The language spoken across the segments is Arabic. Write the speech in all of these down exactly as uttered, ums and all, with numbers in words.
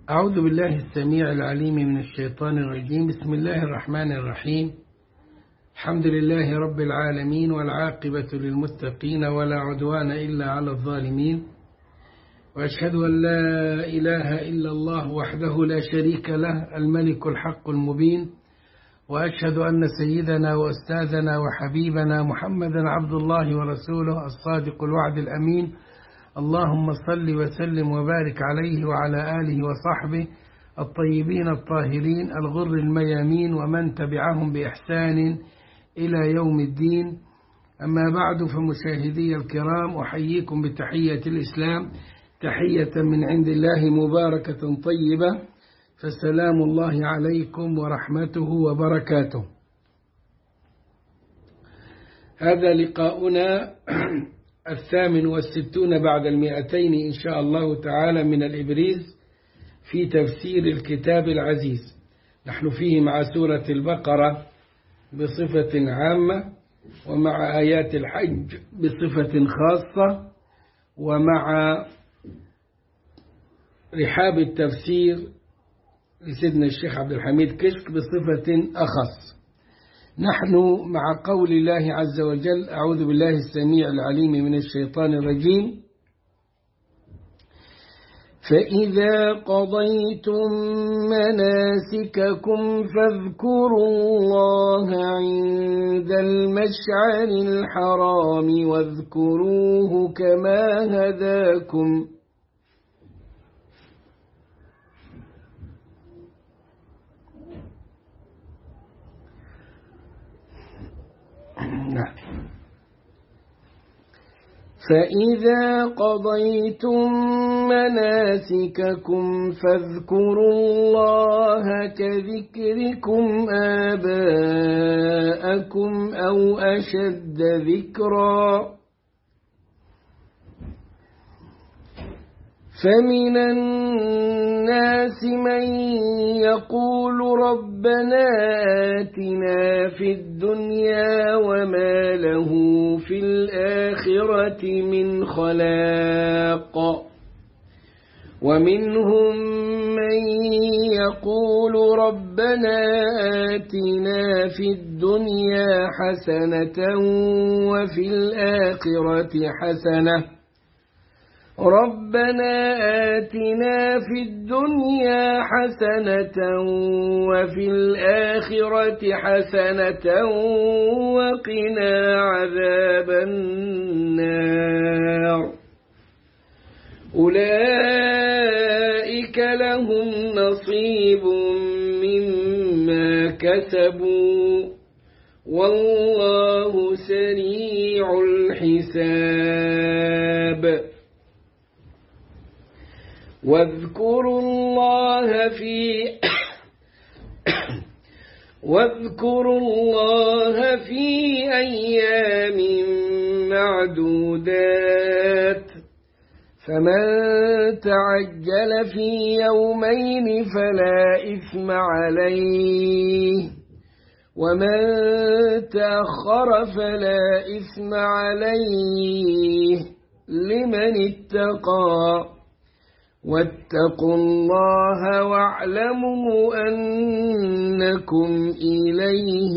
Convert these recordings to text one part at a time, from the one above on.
أعوذ بالله السميع العليم من الشيطان الرجيم. بسم الله الرحمن الرحيم. الحمد لله رب العالمين، والعاقبة للمتقين، ولا عدوان إلا على الظالمين، وأشهد أن لا إله إلا الله وحده لا شريك له الملك الحق المبين، وأشهد أن سيدنا وأستاذنا وحبيبنا محمدا عبد الله ورسوله الصادق الوعد الأمين. اللهم صل وسلم وبارك عليه وعلى آله وصحبه الطيبين الطاهرين الغر الميامين، ومن تبعهم بإحسان إلى يوم الدين. أما بعد، فمشاهدي الكرام، أحييكم بتحية الإسلام، تحية من عند الله مباركة طيبة، فسلام الله عليكم ورحمته وبركاته. هذا لقاؤنا الثامن والستون بعد المئتين إن شاء الله تعالى من الإبريز في تفسير الكتاب العزيز. نحن فيه مع سورة البقرة بصفة عامة، ومع آيات الحج بصفة خاصة، ومع رحاب التفسير لسيدنا الشيخ عبد الحميد كشك بصفة أخص. نحن مع قول الله عز وجل: أعوذ بالله السميع العليم من الشيطان الرجيم. فإذا قضيتم مناسككم فاذكروا الله عند المشعر الحرام واذكروه كما هداكم فإذا قضيتم مناسككم فاذكروا الله كذكركم آباءكم أو أشد ذكرا، فمن الناس من يقول ربنا آتنا في الدنيا وما له في الآخرة من خلاق، ومنهم من يقول ربنا آتنا في الدنيا حسنة وفي الآخرة حسنة ربنا آتنا في الدنيا حسنة وفي الآخرة حسنة وقنا عذاب النار. أولئك لهم نصيب مما كسبوا والله سريع الحساب. واذكروا الله في واذكروا الله في أيام معدودات، فمن تعجل في يومين فلا إثم عليه، ومن تأخر فلا إثم عليه لمن اتقى، واتقوا الله واعلموا أنكم إليه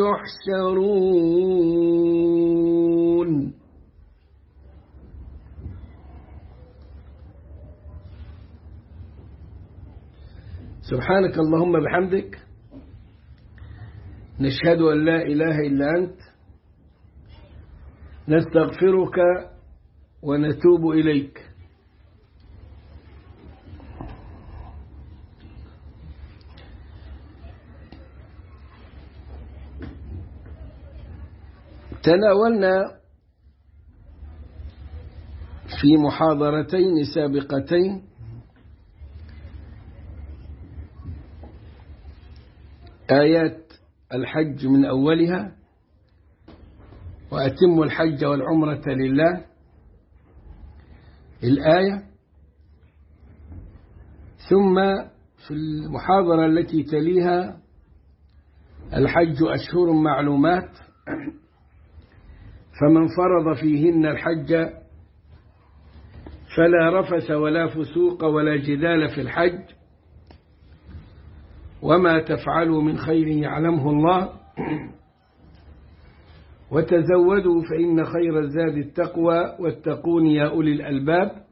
تحشرون. سبحانك اللهم بحمدك، نشهد أن لا إله إلا أنت، نستغفرك ونتوب إليك. تناولنا في محاضرتين سابقتين آيات الحج من أولها: وأتموا الحج والعمرة لله، الآية. ثم في المحاضرة التي تليها: الحج أشهر معلومات، فمن فرض فيهن الحج فلا رفث ولا فسوق ولا جدال في الحج، وما تفعلوا من خير يعلمه الله وتزودوا فإن خير الزاد التقوى واتقون يا أولي الألباب.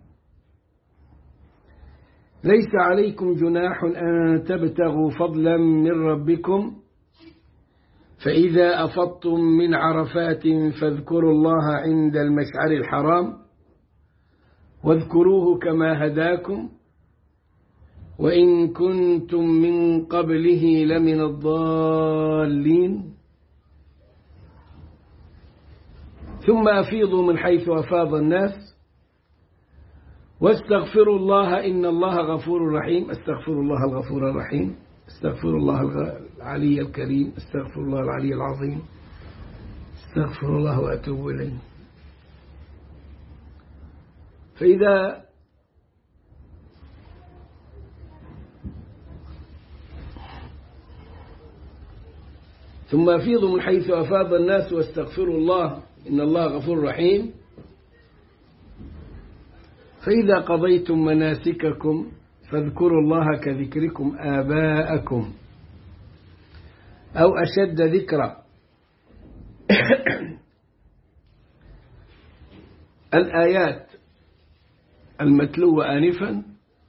ليس عليكم جناح أن تبتغوا فضلا من ربكم فإذا أفضتم من عرفات فاذكروا الله عند المشعر الحرام واذكروه كما هداكم وإن كنتم من قبله لمن الضالين ثم أفيضوا من حيث أفاض الناس واستغفروا الله إن الله غفور رحيم. استغفر الله الغفور الرحيم، استغفر الله العلي الكريم، استغفر الله العلي العظيم، استغفر الله وأتوب إليه. فإذا ثم أفيضوا من حيث أفاض الناس واستغفروا الله إن الله غفور رحيم. فإذا قضيتم مناسككم فاذكروا الله كذكركم آباءكم أو أشد ذكرا. الآيات المتلوة آنفا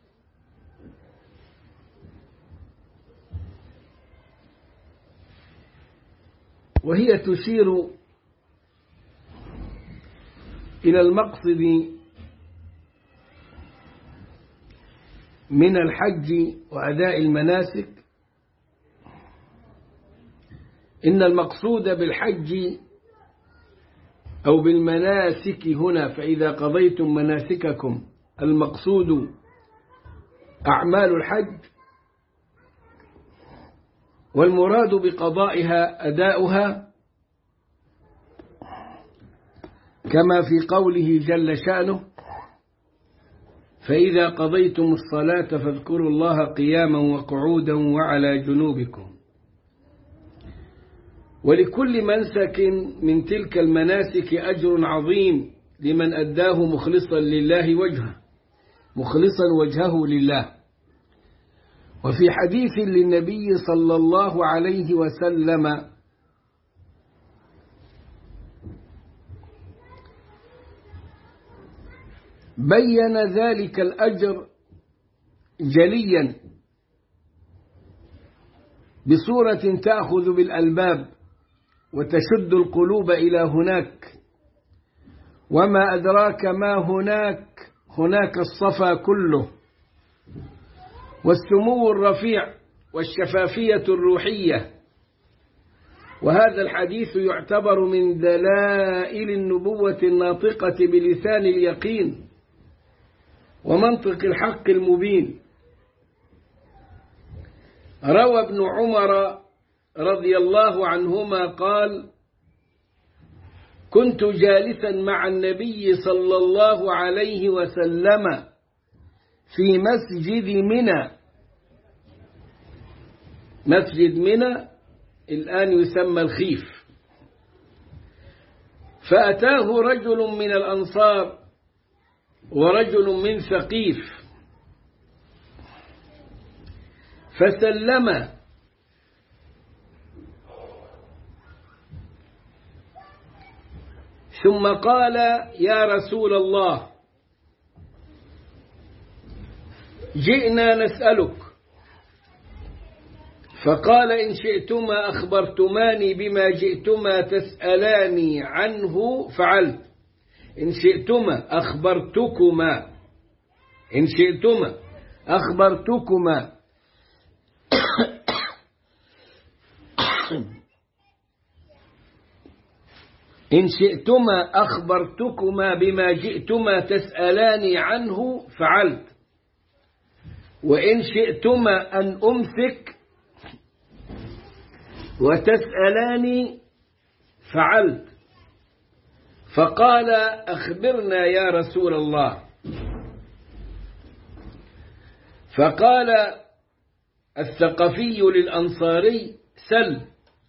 وهي تشير إلى المقصد من الحج وأداء المناسك. إن المقصود بالحج أو بالمناسك هنا فإذا قضيتم مناسككم المقصود أعمال الحج، والمراد بقضائها أداؤها كما في قوله جل شأنه فإذا قضيتم الصلاة فاذكروا الله قياما وقعودا وعلى جنوبكم. ولكل منسك من تلك المناسك أجر عظيم لمن أداه مخلصا لله وجهه مخلصا وجهه لله. وفي حديث للنبي صلى الله عليه وسلم بين ذلك الأجر جليا بصورة تأخذ بالألباب وتشد القلوب إلى هناك. وما أدراك ما هناك، هناك الصفا كله والسمو الرفيع والشفافية الروحية. وهذا الحديث يعتبر من دلائل النبوة الناطقة بلسان اليقين ومنطق الحق المبين. روى ابن عمر رضي الله عنهما قال: كنت جالسا مع النبي صلى الله عليه وسلم في مسجد منى. مسجد منى الآن يسمى الخيف. فأتاه رجل من الأنصار ورجل من ثقيف فسلم ثم قال: يا رسول الله جئنا نسألك. فقال: إن شئتما أخبرتماني بما جئتما تسألاني عنه فعلت. إن شئتما أخبرتكما إن شئتما أخبرتكما إن شئتما أخبرتكما بما جئتما تسألاني عنه فعلت، وإن شئتما أن أمسك وتسألاني فعلت. فقال: أخبرنا يا رسول الله. فقال الثقفي للأنصاري: سل.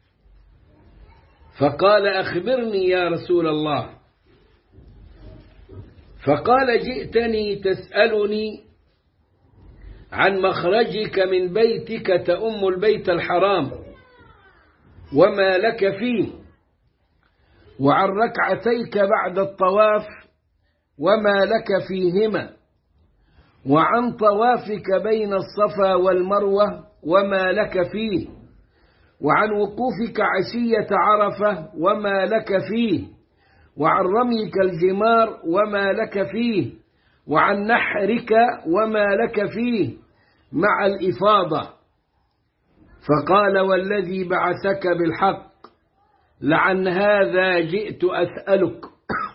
فقال: أخبرني يا رسول الله. فقال: جئتني تسألني عن مخرجك من بيتك تؤم البيت الحرام وما لك فيه، وعن ركعتيك بعد الطواف وما لك فيهما، وعن طوافك بين الصفا والمروة وما لك فيه، وعن وقوفك عشية عرفة وما لك فيه، وعن رميك الجمار وما لك فيه، وعن نحرك وما لك فيه مع الإفاضة. فقال والذي بعثك بالحق لعن هذا جئت أسألك.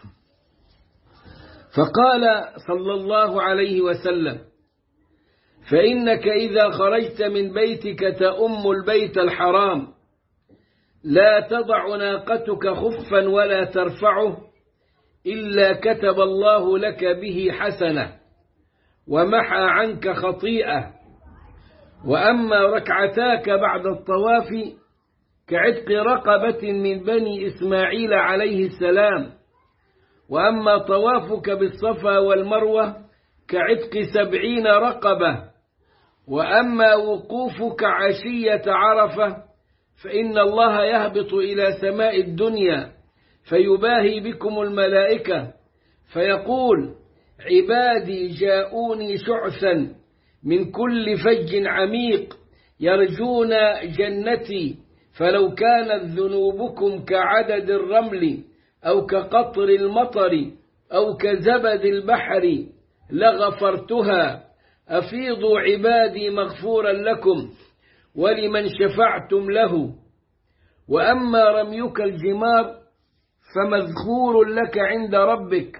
فقال صلى الله عليه وسلم فإنك إذا خرجت من بيتك تؤم البيت الحرام لا تضع ناقتك خفا ولا ترفعه إلا كتب الله لك به حسنة ومحى عنك خطيئة. وأما ركعتاك بعد الطواف كعتق رقبة من بني إسماعيل عليه السلام، وأما طوافك بالصفا والمروة كعتق سبعين رقبة، وأما وقوفك عشية عرفة فإن الله يهبط إلى سماء الدنيا فيباهي بكم الملائكة فيقول عبادي جاءوني شعثا من كل فج عميق يرجون جنتي، فلو كانت ذنوبكم كعدد الرمل أو كقطر المطر أو كزبد البحر لغفرتها. أفيضوا عبادي مغفورا لكم ولمن شفعتم له. وأما رميك الجمار فمذخور لك عند ربك،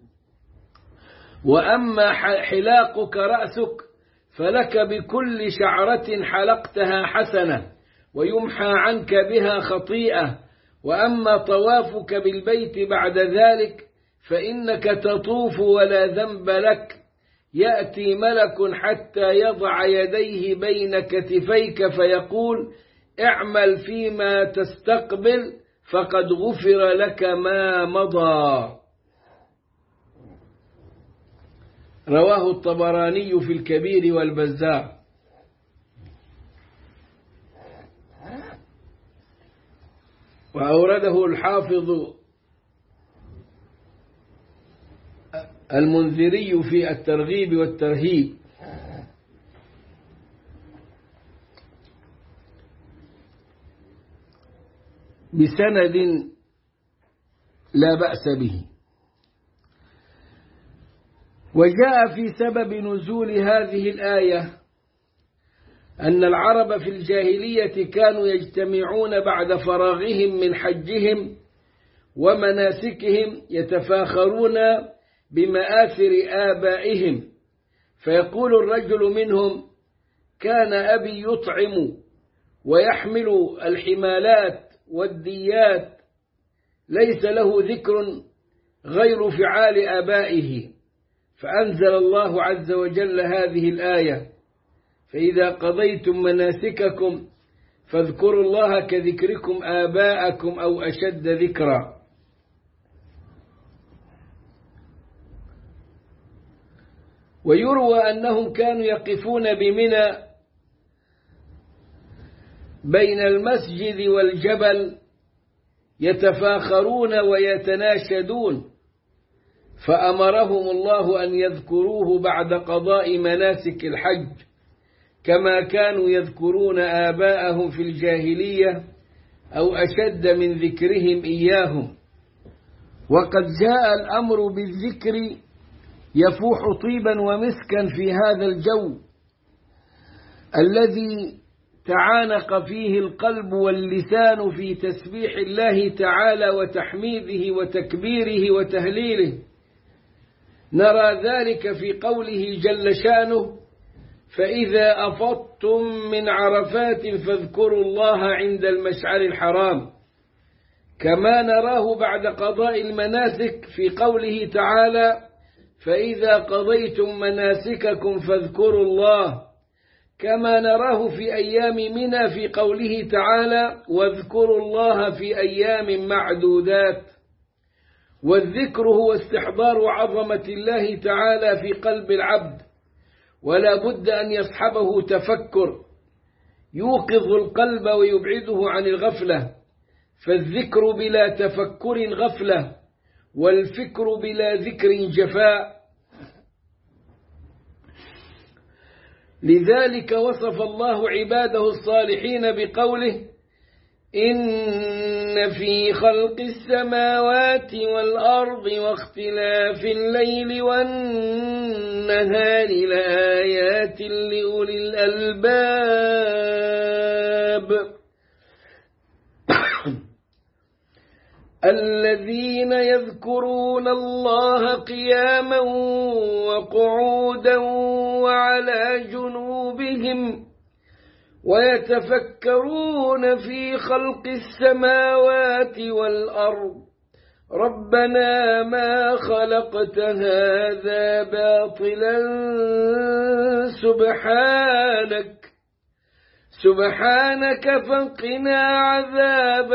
وأما حلاقك رأسك فلك بكل شعرة حلقتها حسنة ويمحى عنك بها خطيئة. وأما طوافك بالبيت بعد ذلك فإنك تطوف ولا ذنب لك، يأتي ملك حتى يضع يديه بين كتفيك فيقول اعمل فيما تستقبل فقد غفر لك ما مضى. رواه الطبراني في الكبير والبزار. وأورده الحافظ المنذري في الترغيب والترهيب. بسند لا بأس به. وجاء في سبب نزول هذه الآية أن العرب في الجاهلية كانوا يجتمعون بعد فراغهم من حجهم ومناسكهم يتفاخرون بمآثر آبائهم، فيقول الرجل منهم كان أبي يطعم ويحمل الحمالات والديات ليس له ذكر غير فعال آبائه، فأنزل الله عز وجل هذه الآية فإذا قضيتم مناسككم فاذكروا الله كذكركم آباءكم أو أشد ذكرا. ويروى أنهم كانوا يقفون بمنى بين المسجد والجبل يتفاخرون ويتناشدون، فأمرهم الله أن يذكروه بعد قضاء مناسك الحج كما كانوا يذكرون آباءهم في الجاهلية أو أشد من ذكرهم إياهم. وقد جاء الأمر بالذكر يفوح طيبا ومسكا في هذا الجو الذي تعانق فيه القلب واللسان في تسبيح الله تعالى وتحميده وتكبيره وتهليله. نرى ذلك في قوله جل شأنه فإذا أفضتم من عرفات فاذكروا الله عند المشعر الحرام، كما نراه بعد قضاء المناسك في قوله تعالى فإذا قضيتم مناسككم فاذكروا الله، كما نراه في أيام منى في قوله تعالى واذكروا الله في أيام معدودات. والذكر هو استحضار عظمة الله تعالى في قلب العبد ولا بد أن يصحبه تفكر يوقظ القلب ويبعده عن الغفلة، فالذكر بلا تفكر غفلة، والفكر بلا ذكر جفاء. لذلك وصف الله عباده الصالحين بقوله: إن في خلق السماوات والأرض واختلاف الليل والنهار لآيات لأولي الألباب الذين يذكرون الله قياما وقعودا وعلى جنوبهم ويتفكرون في خلق السماوات والأرض ربنا ما خلقت هذا باطلا سبحانك سبحانك فقنا عذاب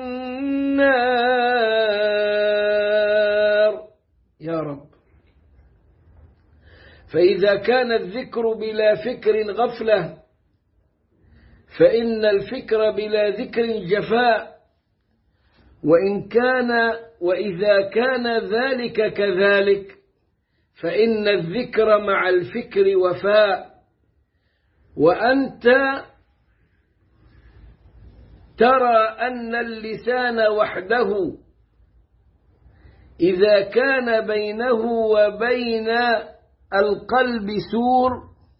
النار يا رب. فإذا كان الذكر بلا فكر غفلة، فإن الفكر بلا ذكر جفاء، وإن كان وإذا كان ذلك كذلك فإن الذكر مع الفكر وفاء. وأنت ترى أن اللسان وحده إذا كان بينه وبين القلب سور،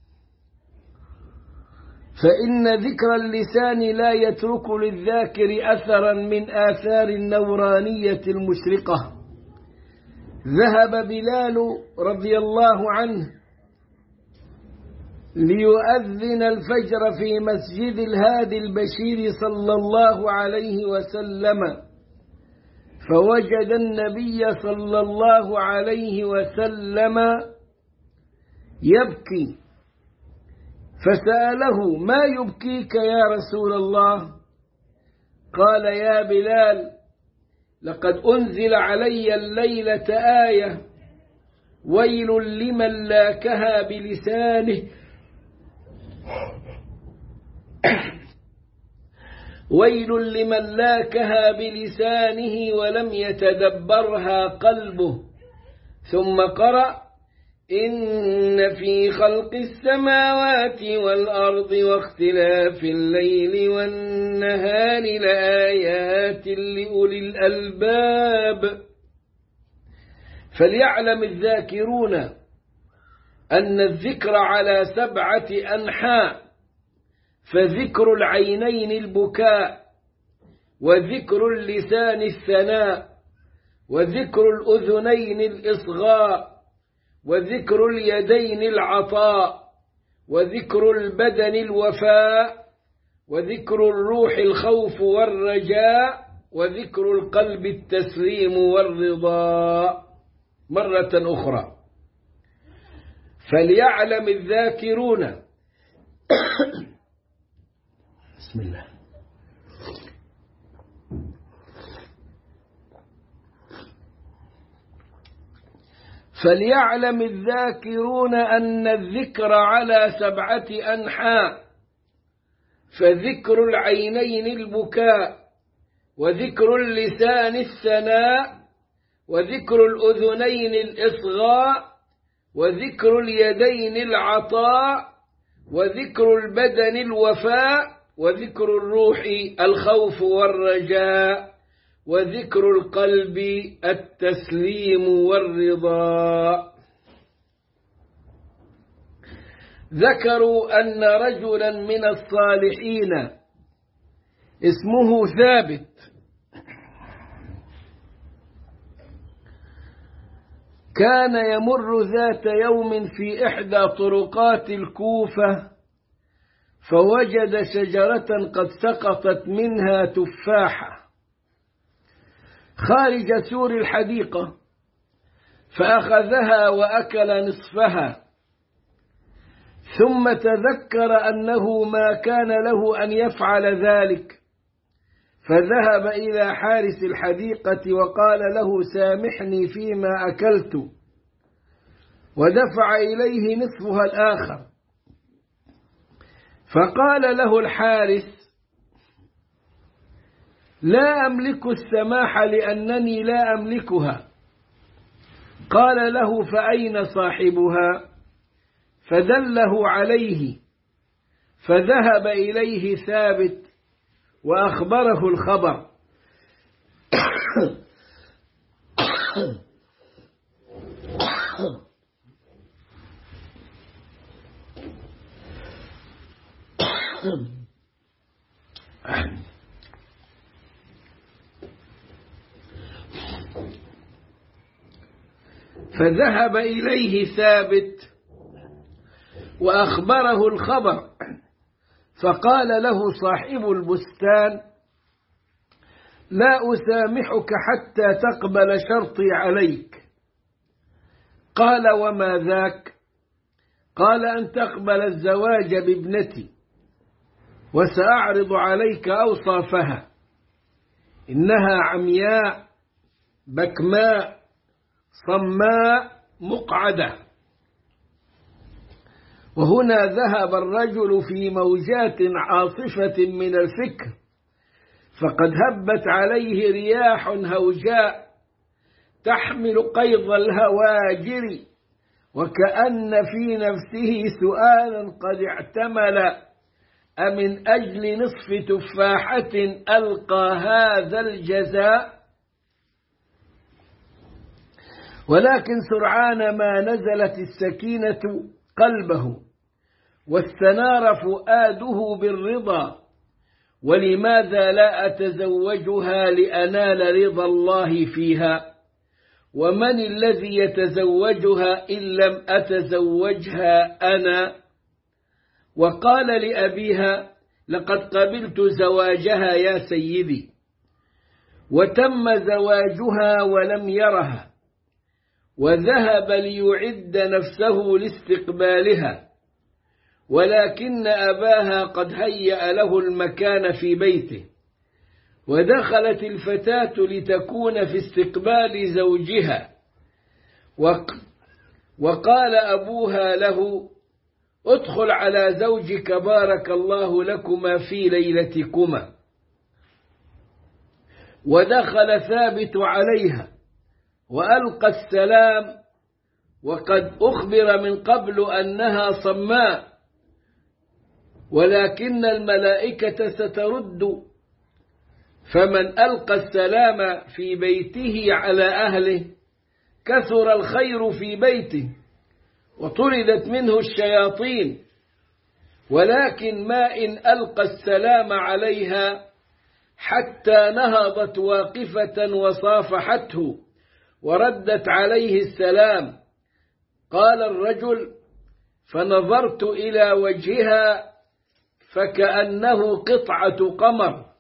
فإن ذكر اللسان لا يترك للذاكر أثرا من آثار النورانية المشرقة. ذهب بلال رضي الله عنه ليؤذن الفجر في مسجد الهادي البشير صلى الله عليه وسلم، فوجد النبي صلى الله عليه وسلم يبكي، فسأله: ما يبكيك يا رسول الله؟ قال: يا بلال، لقد أنزل علي الليلة آية ويل لمن لاكها بلسانه ويل لمن لاكها بلسانه ولم يتدبرها قلبه. ثم قرأ: إن في خلق السماوات والأرض واختلاف الليل والنهار لآيات لأولي الألباب. فليعلم الذاكرون أن الذكر على سبعة أنحاء، فذكر العينين البكاء، وذكر اللسان الثناء، وذكر الأذنين الإصغاء، وذكر اليدين العطاء، وذكر البدن الوفاء، وذكر الروح الخوف والرجاء، وذكر القلب التسليم والرضا. مرة أخرى: فليعلم الذاكرون بسم الله فليعلم الذاكرون أن الذكر على سبعة أنحاء، فذكر العينين البكاء، وذكر اللسان الثناء، وذكر الأذنين الإصغاء، وذكر اليدين العطاء، وذكر البدن الوفاء، وذكر الروح الخوف والرجاء، وذكر القلب التسليم والرضا. ذكروا أن رجلا من الصالحين اسمه ثابت كان يمر ذات يوم في إحدى طرقات الكوفة، فوجد شجرة قد سقطت منها تفاحة خارج سور الحديقة، فأخذها وأكل نصفها، ثم تذكر أنه ما كان له أن يفعل ذلك، فذهب إلى حارس الحديقة وقال له: سامحني فيما أكلت. ودفع إليه نصفها الآخر، فقال له الحارث: لا أملك السماح لأنني لا أملكها. قال له: فأين صاحبها؟ فدله عليه، فذهب إليه ثابت وأخبره الخبر. فذهب إليه ثابت وأخبره الخبر، فقال له صاحب البستان: لا أسامحك حتى تقبل شرطي عليك. قال: وما ذاك؟ قال: أن تقبل الزواج بابنتي، وسأعرض عليك أوصافها: إنها عمياء بكماء صماء مقعدة. وهنا ذهب الرجل في موجات عاصفة من الفكر، فقد هبت عليه رياح هوجاء تحمل قيظ الهواجر، وكأن في نفسه سؤالا قد اعتمل: أمن أجل نصف تفاحة ألقى هذا الجزاء؟ ولكن سرعان ما نزلت السكينة قلبه واستنار فؤاده بالرضا. ولماذا لا أتزوجها لأنال رضا الله فيها؟ ومن الذي يتزوجها إن لم أتزوجها أنا؟ وقال لأبيها: لقد قبلت زواجها يا سيدي. وتم زواجها ولم يرها، وذهب ليعد نفسه لاستقبالها، ولكن أباها قد هيأ له المكان في بيته. ودخلت الفتاة لتكون في استقبال زوجها، وقال أبوها له: ادخل على زوجك بارك الله لكما في ليلتكما. ودخل ثابت عليها وألقى السلام، وقد أخبر من قبل أنها صماء، ولكن الملائكة سترد. فمن ألقى السلام في بيته على أهله كثر الخير في بيته وطردت منه الشياطين. ولكن ما إن ألقى السلام عليها حتى نهضت واقفة وصافحته وردت عليه السلام. قال الرجل: فنظرت إلى وجهها فكأنه قطعة قمر.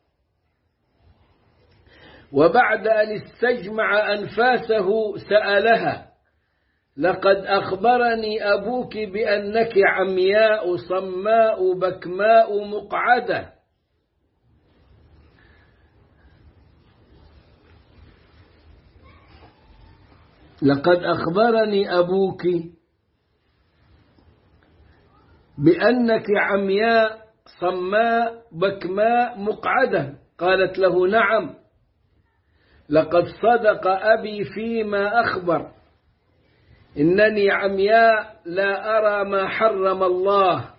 وبعد أن استجمع أنفاسه سألها: لقد أخبرني أبوك بأنك عمياء صماء بكماء مقعدة. لقد أخبرني أبوك بأنك عمياء صماء بكماء مقعدة. قالت له: نعم، لقد صدق أبي فيما أخبر، إنني عمياء لا أرى ما حرم الله،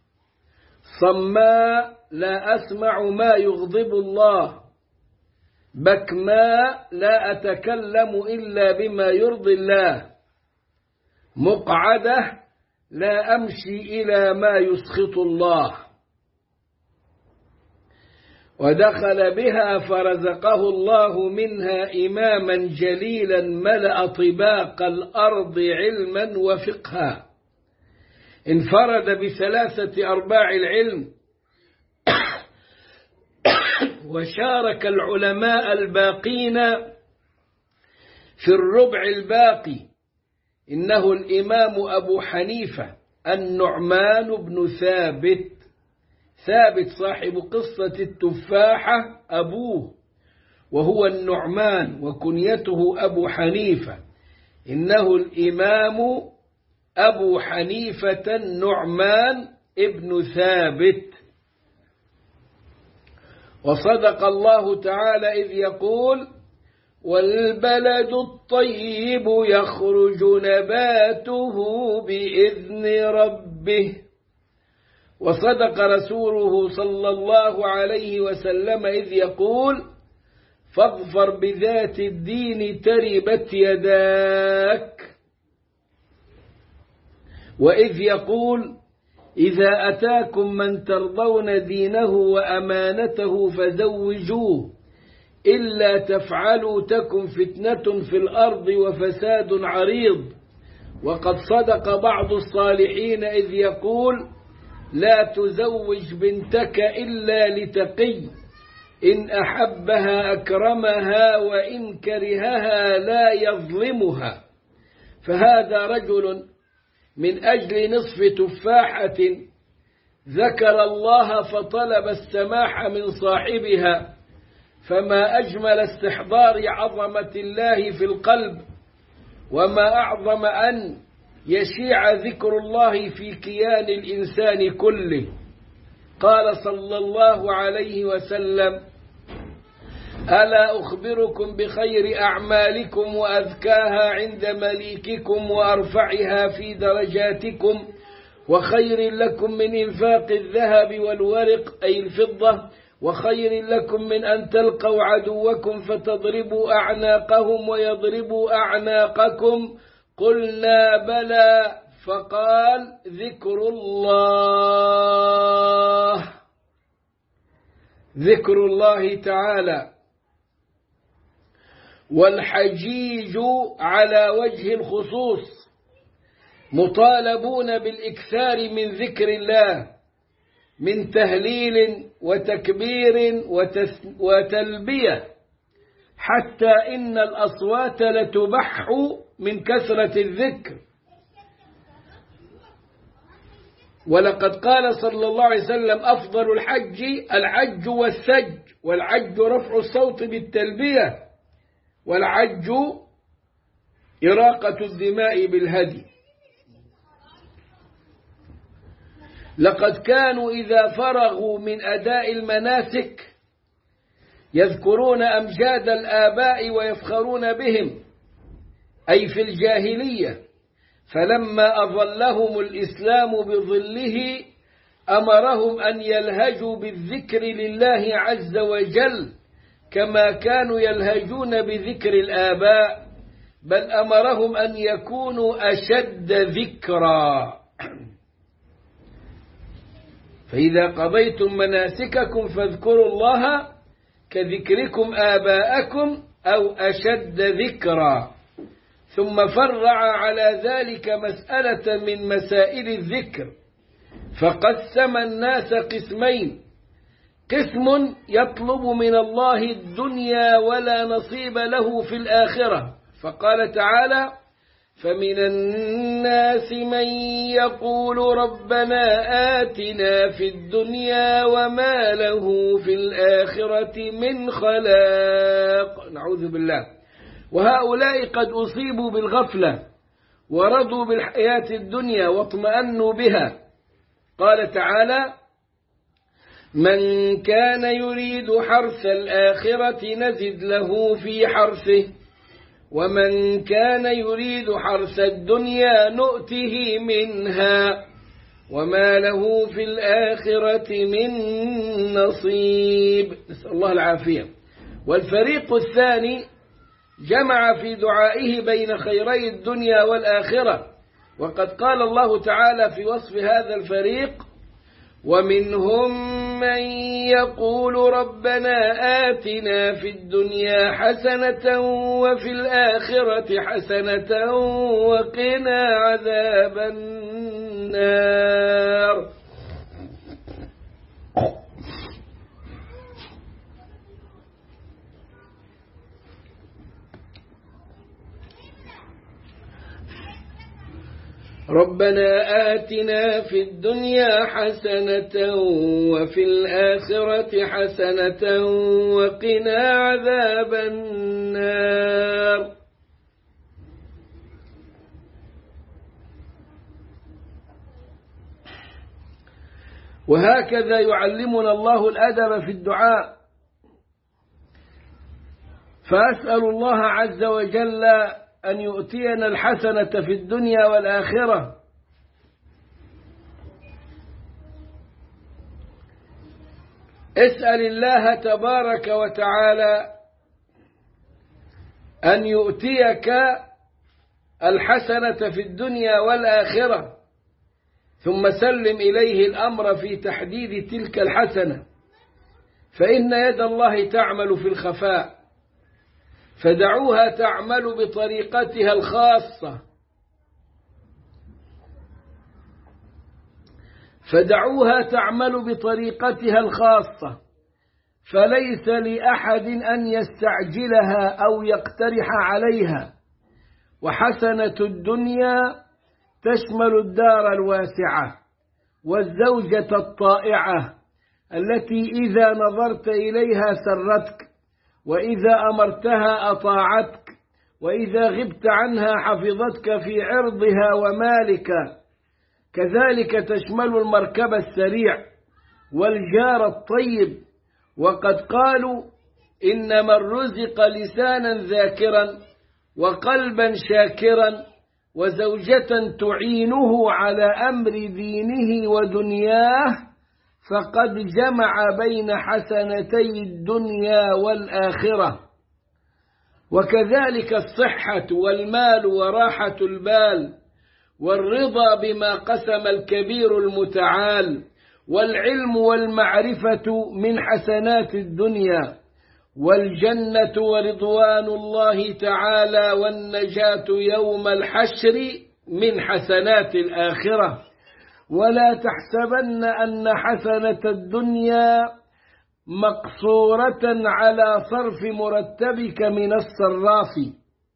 صماء لا أسمع ما يغضب الله، بكماء لا أتكلم إلا بما يرضي الله، مقعدة لا أمشي إلى ما يسخط الله. ودخل بها فرزقه الله منها إماما جليلا ملأ طباق الأرض علما وفقها، انفرد بثلاثة أرباع العلم وشارك العلماء الباقين في الربع الباقي. إنه الإمام أبو حنيفة النعمان بن ثابت، ثابت صاحب قصة التفاحة أبوه، وهو النعمان وكنيته أبو حنيفة. إنه الإمام أبو حنيفة النعمان ابن ثابت. وصدق الله تعالى إذ يقول: والبلد الطيب يخرج نباته بإذن ربه. وصدق رسوله صلى الله عليه وسلم إذ يقول: فاظفر بذات الدين تربت يداك. وإذ يقول: إذا أتاكم من ترضون دينه وأمانته فزوجوه إلا تفعلوا تكن فتنة في الأرض وفساد عريض. وقد صدق بعض الصالحين إذ يقول: لا تزوج بنتك إلا لتقي، إن أحبها أكرمها وإن كرهها لا يظلمها. فهذا رجل من أجل نصف تفاحة ذكر الله فطلب السماح من صاحبها، فما أجمل استحضار عظمة الله في القلب، وما أعظم أن يشيع ذكر الله في كيان الإنسان كله. قال صلى الله عليه وسلم: ألا أخبركم بخير أعمالكم وأذكاها عند مليككم وأرفعها في درجاتكم وخير لكم من إنفاق الذهب والورق أي الفضة، وخير لكم من أن تلقوا عدوكم فتضربوا أعناقهم ويضربوا أعناقكم. قلنا بلى. فقال: ذكر الله، ذكر الله تعالى. والحجيج على وجه الخصوص مطالبون بالإكثار من ذكر الله، من تهليل وتكبير وتلبية، حتى إن الأصوات لتبح من كثرة الذكر. ولقد قال صلى الله عليه وسلم: أفضل الحج العج والثج. والعج رفع الصوت بالتلبية، والعج إراقة الدماء بالهدي. لقد كانوا إذا فرغوا من أداء المناسك يذكرون أمجاد الآباء ويفخرون بهم، أي في الجاهلية. فلما أظلهم الإسلام بظله أمرهم أن يلهجوا بالذكر لله عز وجل كما كانوا يلهجون بذكر الآباء، بل أمرهم أن يكونوا أشد ذكرا. فإذا قضيتم مناسككم فاذكروا الله كذكركم آباءكم أو أشد ذكرا. ثم فرع على ذلك مسألة من مسائل الذكر، فقسم الناس قسمين: قسم يطلب من الله الدنيا ولا نصيب له في الآخرة، فقال تعالى: فمن الناس من يقول ربنا آتنا في الدنيا وما له في الآخرة من خلاق. نعوذ بالله. وهؤلاء قد أصيبوا بالغفلة ورضوا بالحياة الدنيا واطمأنوا بها. قال تعالى: من كان يريد حرث الآخرة نزد له في حرثه ومن كان يريد حرث الدنيا نؤته منها وما له في الآخرة من نصيب. نسأل الله العافية. والفريق الثاني جمع في دعائه بين خيري الدنيا والآخرة، وقد قال الله تعالى في وصف هذا الفريق: ومنهم من يقول ربنا آتنا في الدنيا حسنة وفي الآخرة حسنة وقنا عذاب النار. ربنا آتنا في الدنيا حسنة وفي الآخرة حسنة وقنا عذاب النار. وهكذا يعلمنا الله الأدب في الدعاء. فأسأل الله عز وجل أن يؤتينا الحسنة في الدنيا والآخرة. اسأل الله تبارك وتعالى أن يؤتيك الحسنة في الدنيا والآخرة، ثم سلم إليه الأمر في تحديد تلك الحسنة، فإن يد الله تعمل في الخفاء، فدعوها تعمل بطريقتها الخاصة فدعوها تعمل بطريقتها الخاصة فليس لأحد أن يستعجلها أو يقترح عليها. وحسنة الدنيا تشمل الدار الواسعة والزوجة الطائعة التي إذا نظرت إليها سرتك، وإذا أمرتها أطاعتك، وإذا غبت عنها حفظتك في عرضها ومالك. كذلك تشمل المركب السريع والجار الطيب. وقد قالوا إن من رزق لسانا ذاكرا وقلبا شاكرا وزوجة تعينه على أمر دينه ودنياه فقد جمع بين حسنتي الدنيا والآخرة. وكذلك الصحة والمال وراحة البال والرضا بما قسم الكبير المتعال والعلم والمعرفة من حسنات الدنيا، والجنة ورضوان الله تعالى والنجاة يوم الحشر من حسنات الآخرة. ولا تحسبن أن حسنة الدنيا مقصورة على صرف مرتبك من الصراف،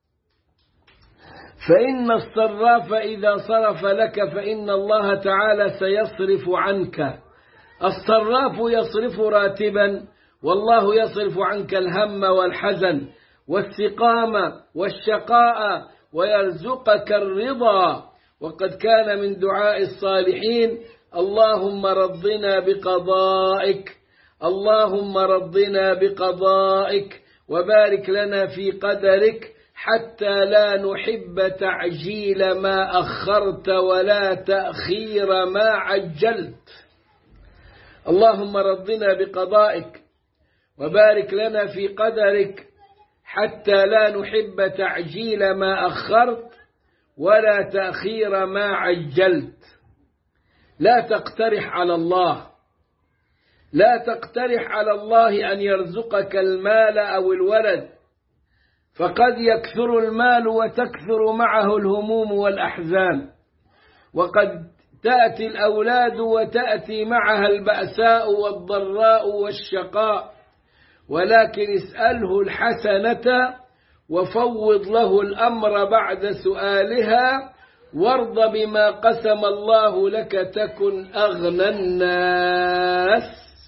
فإن الصراف إذا صرف لك فإن الله تعالى سيصرف عنك. الصراف يصرف راتبا، والله يصرف عنك الهم والحزن والسقام والشقاء ويرزقك الرضا. وقد كان من دعاء الصالحين: اللهم رضنا بقضائك، اللهم رضنا بقضائك وبارك لنا في قدرك حتى لا نحب تعجيل ما أخرت ولا تأخير ما عجلت. اللهم رضنا بقضائك وبارك لنا في قدرك حتى لا نحب تعجيل ما أخرت ولا تأخير ما عجلت. لا تقترح على الله لا تقترح على الله أن يرزقك المال أو الولد، فقد يكثر المال وتكثر معه الهموم والأحزان، وقد تأتي الأولاد وتأتي معها البأساء والضراء والشقاء. ولكن اسأله الحسنة وفوض له الأمر بعد سؤالها، وارض بما قسم الله لك تكن أغنى الناس.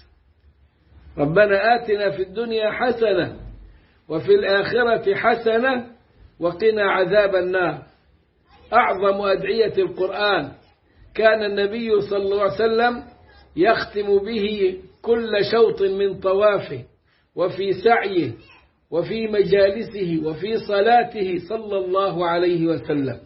ربنا آتنا في الدنيا حسنة وفي الآخرة حسنة وقنا عذاب النار. أعظم أدعية القرآن كان النبي صلى الله عليه وسلم يختم به كل شوط من طوافه وفي سعيه وفي مجالسه وفي صلاته صلى الله عليه وسلم.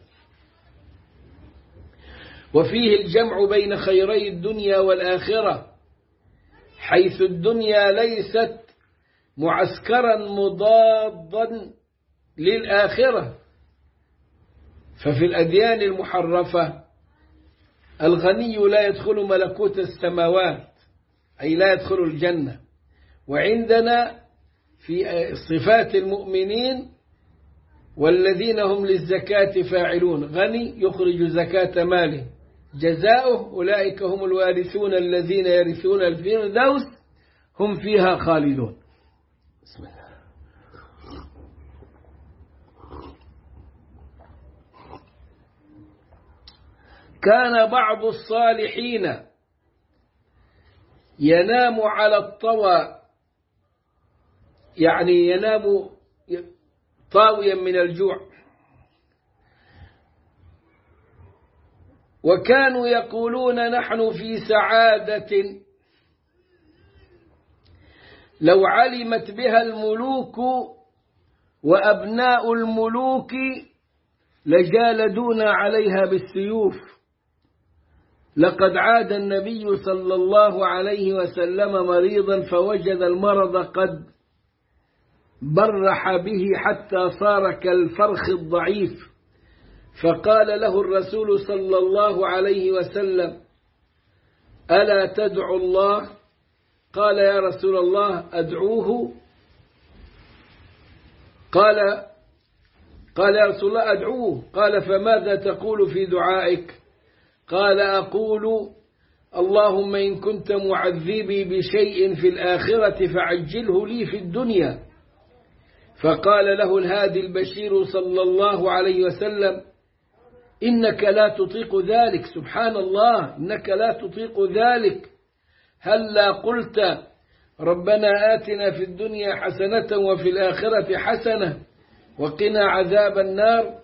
وفيه الجمع بين خيري الدنيا والآخرة، حيث الدنيا ليست معسكرا مضادا للآخرة. ففي الأديان المحرفة الغني لا يدخل ملكوت السماوات، أي لا يدخل الجنة. وعندنا في صفات المؤمنين: والذين هم للزكاة فاعلون، غني يخرج زكاة ماله، جزاؤه أولئك هم الوارثون الذين يرثون الفردوس هم فيها خالدون. بسم الله. كان بعض الصالحين ينام على الطوى، يعني ينام طاويا من الجوع، وكانوا يقولون نحن في سعادة لو علمت بها الملوك وأبناء الملوك لجالدونا عليها بالسيوف. لقد عاد النبي صلى الله عليه وسلم مريضا فوجد المرض قد برح به حتى صار كالفرخ الضعيف، فقال له الرسول صلى الله عليه وسلم: ألا تدعو الله؟ قال: يا رسول الله أدعوه؟ قال قال يا رسول الله أدعوه. قال: فماذا تقول في دعائك؟ قال: أقول: اللهم إن كنت معذبي بشيء في الآخرة فعجله لي في الدنيا. فقال له الهادي البشير صلى الله عليه وسلم: إنك لا تطيق ذلك. سبحان الله، إنك لا تطيق ذلك. هلا قلت ربنا آتنا في الدنيا حسنة وفي الآخرة حسنة وقنا عذاب النار.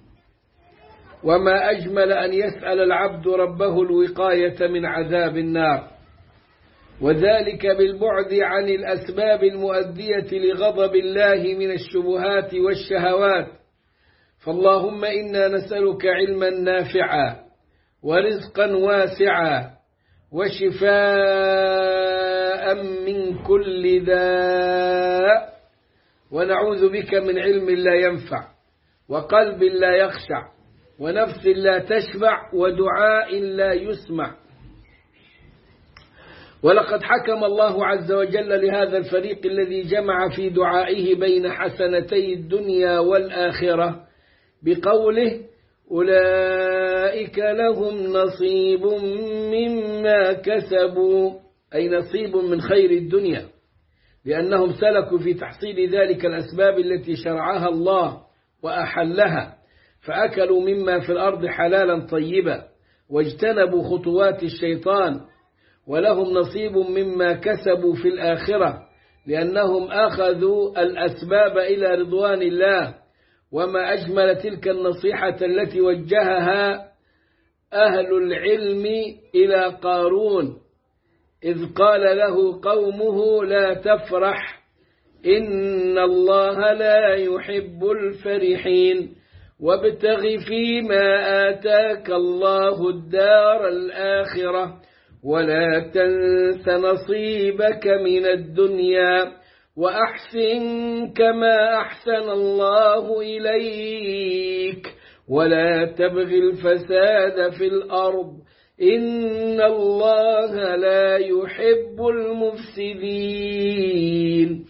وما أجمل أن يسأل العبد ربه الوقاية من عذاب النار، وذلك بالبعد عن الأسباب المؤدية لغضب الله من الشبهات والشهوات. فاللهم إنا نسألك علما نافعا ورزقا واسعا وشفاء من كل داء، ونعوذ بك من علم لا ينفع وقلب لا يخشع ونفس لا تشبع ودعاء لا يسمع. ولقد حكم الله عز وجل لهذا الفريق الذي جمع في دعائه بين حسنتي الدنيا والآخرة بقوله: أولئك لهم نصيب مما كسبوا، أي نصيب من خير الدنيا، لأنهم سلكوا في تحصيل ذلك الأسباب التي شرعها الله وأحلها، فأكلوا مما في الأرض حلالا طيبا واجتنبوا خطوات الشيطان. ولهم نصيب مما كسبوا في الآخرة، لأنهم أخذوا الأسباب إلى رضوان الله. وما أجمل تلك النصيحة التي وجهها أهل العلم إلى قارون إذ قال له قومه: لا تفرح إن الله لا يحب الفرحين، وابتغ فيما آتاك الله الدار الآخرة ولا تنس نصيبك من الدنيا وأحسن كما أحسن الله إليك ولا تبغ الفساد في الأرض إن الله لا يحب المفسدين.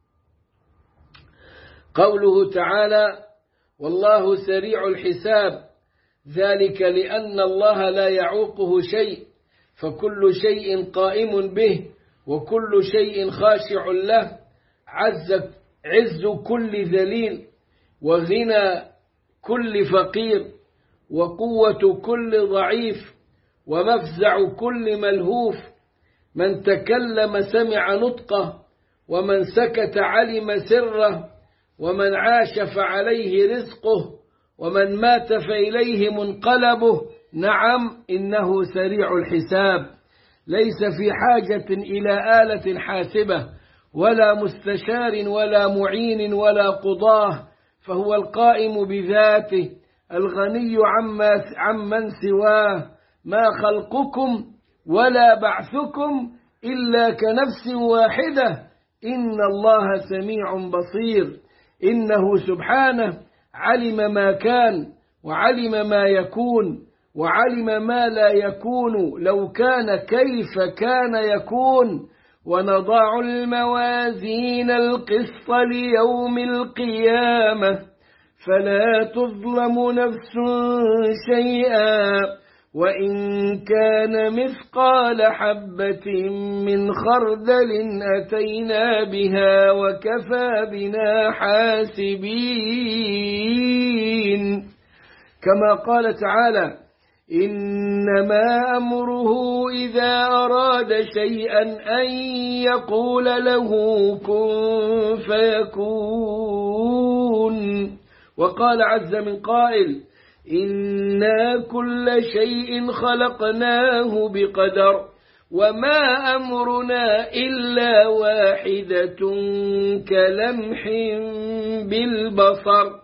قوله تعالى: والله سريع الحساب، ذلك لأن الله لا يعوقه شيء، فكل شيء قائم به وكل شيء خاشع له. عز, عز كل ذليل وغنى كل فقير وقوة كل ضعيف ومفزع كل ملهوف. من تكلم سمع نطقه ومن سكت علم سره، ومن عاش فعليه رزقه ومن مات فإليه منقلبه. نعم إنه سريع الحساب، ليس في حاجة إلى آلة حاسبة ولا مستشار ولا معين ولا قضاه، فهو القائم بذاته الغني عما عمن سواه. ما خلقكم ولا بعثكم إلا كنفس واحدة إن الله سميع بصير. إنه سبحانه علم ما كان وعلم ما يكون وعلم ما لا يكون لو كان كيف كان يكون. ونضع الموازين القسط ليوم القيامة فلا تظلم نفس شيئا وإن كان مثقال حبة من خردل أتينا بها وكفى بنا حاسبين. كما قال تعالى: إنما أمره إذا أراد شيئا أن يقول له كن فيكون. وقال عز من قائل: إنا كل شيء خلقناه بقدر وما أمرنا إلا واحدة كلمح بالبصر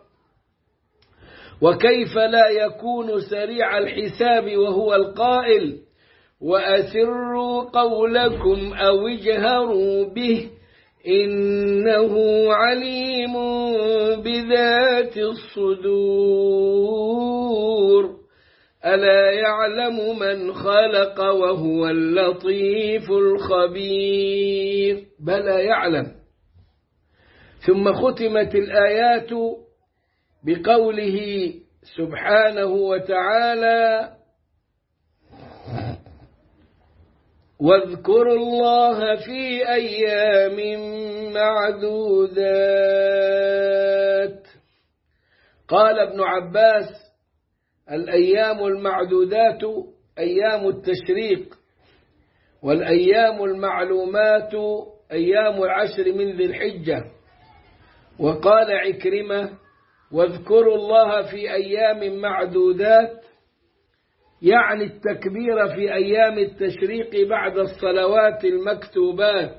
وكيف لا يكون سريع الحساب وهو القائل وأسروا قولكم أو اجهروا به إنه عليم بذات الصدور ألا يعلم من خلق وهو اللطيف الخبير بلى يعلم. ثم ختمت الآيات بقوله سبحانه وتعالى واذكروا الله في أيام معدودات. قال ابن عباس الأيام المعدودات أيام التشريق والأيام المعلومات أيام العشر من ذي الحجة. وقال عكرمة واذكروا الله في أيام معدودات يعني التكبير في أيام التشريق بعد الصلوات المكتوبات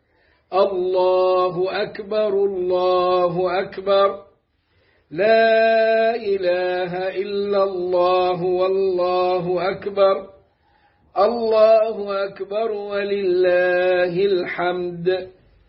الله أكبر الله أكبر لا إله إلا الله والله أكبر الله أكبر ولله الحمد.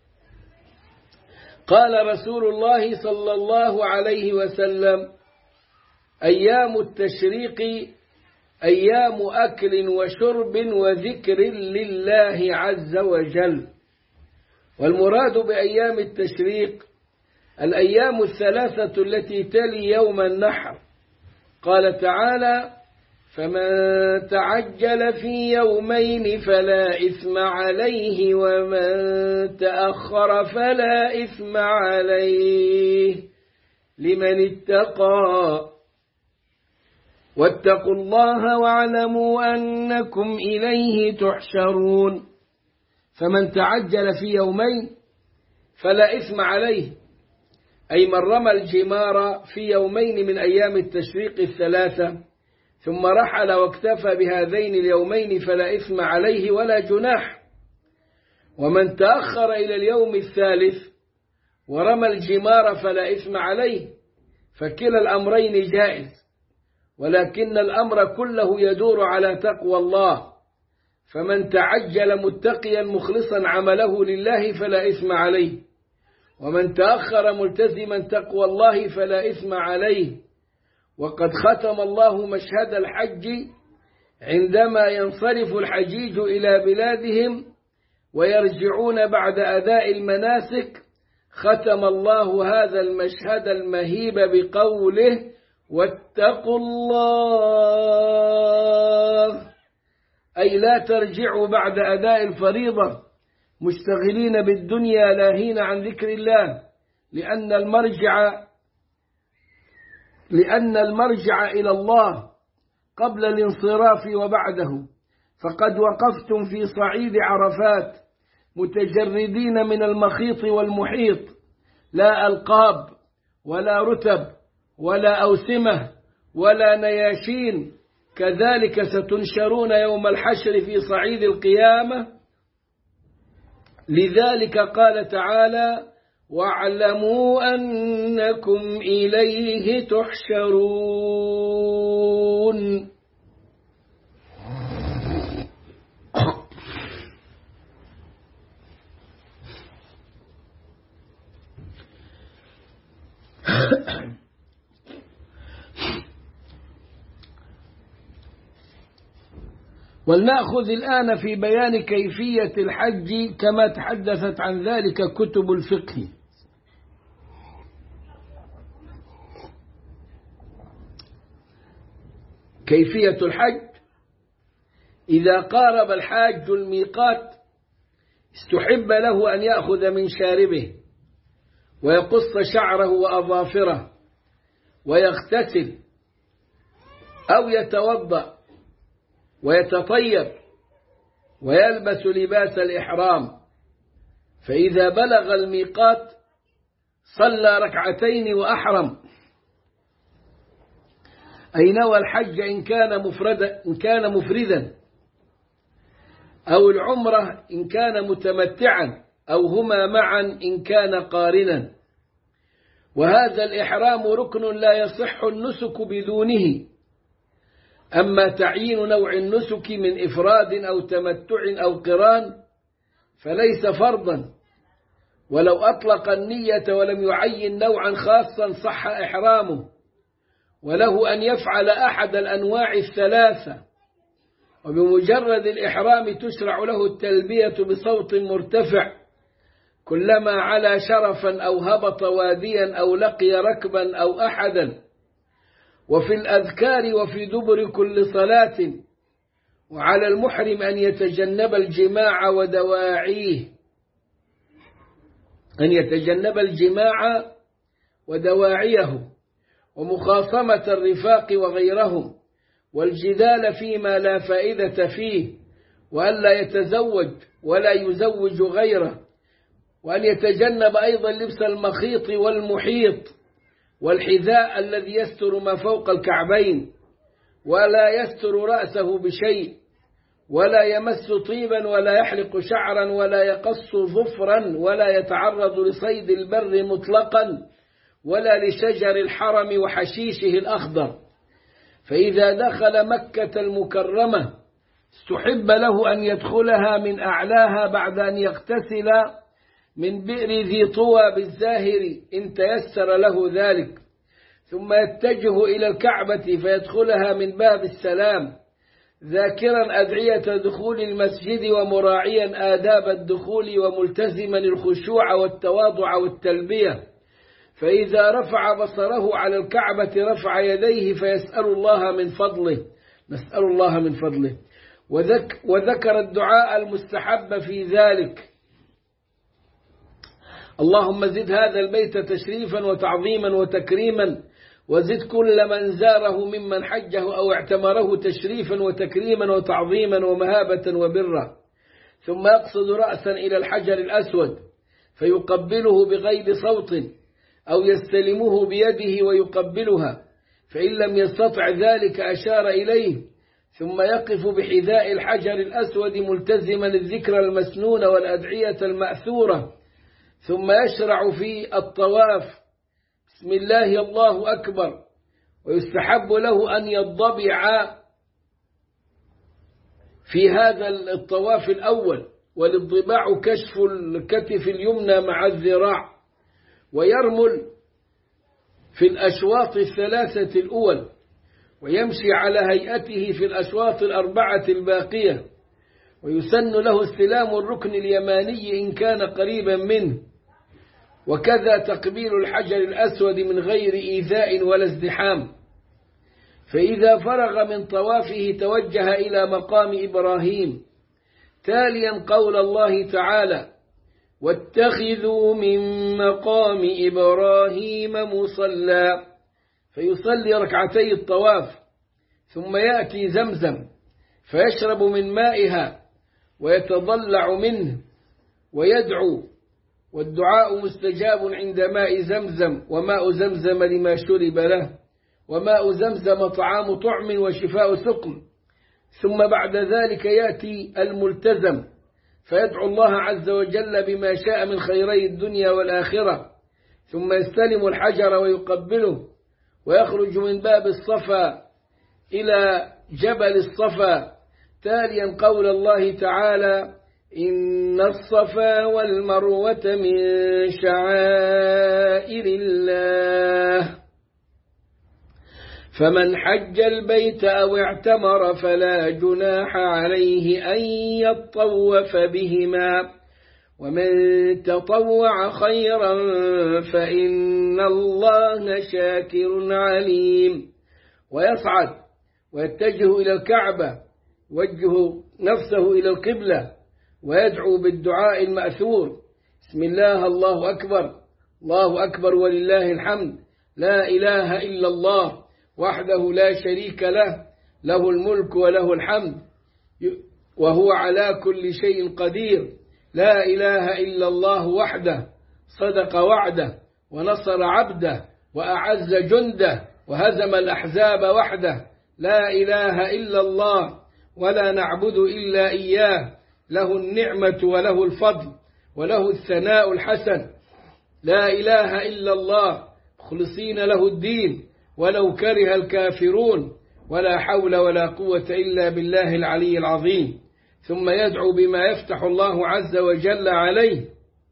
قال رسول الله صلى الله عليه وسلم أيام التشريق أيام أكل وشرب وذكر لله عز وجل. والمراد بأيام التشريق الأيام الثلاثة التي تلي يوم النحر. قال تعالى فمن تعجل في يومين فلا إثم عليه ومن تأخر فلا إثم عليه لمن اتقى واتقوا الله واعلموا أنكم إليه تحشرون. فمن تعجل في يومين فلا إثم عليه أي من رمى الجمار في يومين من أيام التشريق الثلاثة ثم رحل واكتفى بهذين اليومين فلا إثم عليه ولا جناح. ومن تأخر إلى اليوم الثالث ورمى الجمار فلا إثم عليه. فكلا الأمرين جائز ولكن الأمر كله يدور على تقوى الله. فمن تعجل متقيا مخلصا عمله لله فلا إثم عليه ومن تأخر ملتزما تقوى الله فلا إثم عليه. وقد ختم الله مشهد الحج عندما ينصرف الحجيج إلى بلادهم ويرجعون بعد أداء المناسك. ختم الله هذا المشهد المهيب بقوله واتقوا الله أي لا ترجعوا بعد أداء الفريضة مشتغلين بالدنيا لاهين عن ذكر الله لأن المرجع لأن المرجع إلى الله قبل الانصراف وبعده. فقد وقفتم في صعيد عرفات متجردين من المخيط والمحيط لا ألقاب ولا رتب ولا أوسمة ولا نياشين. كذلك ستنشرون يوم الحشر في صعيد القيامة. لذلك قال تعالى واعلموا أنكم إليه تحشرون. ولنأخذ الآن في بيان كيفية الحج كما تحدثت عن ذلك كتب الفقه. كيفية الحج إذا قارب الحاج الميقات استحب له أن يأخذ من شاربه ويقص شعره وأظافره ويغتسل أو يتوضأ ويتطيب ويلبس لباس الإحرام. فإذا بلغ الميقات صلى ركعتين وأحرم. أي نوى الحج إن كان مفردا إن كان مفردا، أو العمرة إن كان متمتعا، أو هما معا إن كان قارنا. وهذا الإحرام ركن لا يصح النسك بدونه. أما تعيين نوع النسك من إفراد أو تمتع أو قران فليس فرضا، ولو أطلق النية ولم يعين نوعا خاصا صح إحرامه، وله أن يفعل أحد الأنواع الثلاثة. وبمجرد الإحرام تشرع له التلبية بصوت مرتفع كلما علا شرفا أو هبط واديا أو لقي ركبا أو أحدا، وفي الأذكار وفي دبر كل صلاة. وعلى المحرم أن يتجنب الجماع ودواعيه أن يتجنب الجماع ودواعيه ومخاصمة الرفاق وغيرهم، والجدال فيما لا فائدة فيه، وألا يتزوج ولا يزوج غيره، وأن يتجنب أيضا لبس المخيط والمحيط والحذاء الذي يستر ما فوق الكعبين، ولا يستر رأسه بشيء، ولا يمس طيبا ولا يحلق شعرا ولا يقص ظفرا، ولا يتعرض لصيد البر مطلقا ولا لشجر الحرم وحشيشه الأخضر. فإذا دخل مكة المكرمة استحب له أن يدخلها من أعلاها بعد أن يغتسل من بئر ذي طوى بالزاهر إن تيسر له ذلك، ثم يتجه إلى الكعبة فيدخلها من باب السلام ذاكرا أدعية دخول المسجد ومراعيا آداب الدخول وملتزما الخشوع والتواضع والتلبية. فإذا رفع بصره على الكعبة رفع يديه فيسأل الله من فضله نسأل الله من فضله وذك وذكر الدعاء المستحب في ذلك: اللهم زد هذا البيت تشريفا وتعظيما وتكريما، وزد كل من زاره ممن حجه أو اعتمره تشريفا وتكريما وتعظيما ومهابة وبرا. ثم يقصد رأسا إلى الحجر الأسود فيقبله بغير صوت، أو يستلمه بيده ويقبلها، فإن لم يستطع ذلك أشار إليه، ثم يقف بحذاء الحجر الأسود ملتزما الذكر المسنون والأدعية المأثورة، ثم يشرع في الطواف: بسم الله الله أكبر. ويستحب له أن يضبع في هذا الطواف الأول، والانضباع كشف الكتف اليمنى مع الذراع، ويرمل في الأشواط الثلاثة الأول، ويمشي على هيئته في الأشواط الأربعة الباقية، ويسن له استلام الركن اليماني إن كان قريبا منه، وكذا تقبيل الحجر الأسود من غير إيذاء ولا ازدحام. فإذا فرغ من طوافه توجه إلى مقام إبراهيم تاليا قول الله تعالى: واتخذوا من مقام إبراهيم مصلى، فيصلي ركعتي الطواف، ثم يأتي زمزم فيشرب من مائها ويتضلع منه ويدعو، والدعاء مستجاب عند ماء زمزم، وماء زمزم لما شرب له، وماء زمزم طعام طعم وشفاء سقم. ثم بعد ذلك يأتي الملتزم فيدعو الله عز وجل بما شاء من خيري الدنيا والآخرة، ثم يستلم الحجر ويقبله، ويخرج من باب الصفا إلى جبل الصفا تاليا قول الله تعالى: إن الصفا والمروة من شعائر الله، فمن حج البيت أو اعتمر فلا جناح عليه أن يطوف بهما، ومن تطوع خيرا فإن الله شاكر عليم. ويصعد ويتجه إلى الكعبة، وجه نفسه إلى القبلة، ويدعو بالدعاء المأثور: بسم الله الله أكبر، الله أكبر ولله الحمد، لا إله إلا الله وحده لا شريك له، له الملك وله الحمد وهو على كل شيء قدير، لا إله إلا الله وحده، صدق وعده ونصر عبده وأعز جنده وهزم الأحزاب وحده، لا إله إلا الله ولا نعبد إلا إياه، له النعمة وله الفضل وله الثناء الحسن، لا إله إلا الله مخلصين له الدين ولو كره الكافرون، ولا حول ولا قوة إلا بالله العلي العظيم. ثم يدعو بما يفتح الله عز وجل عليه،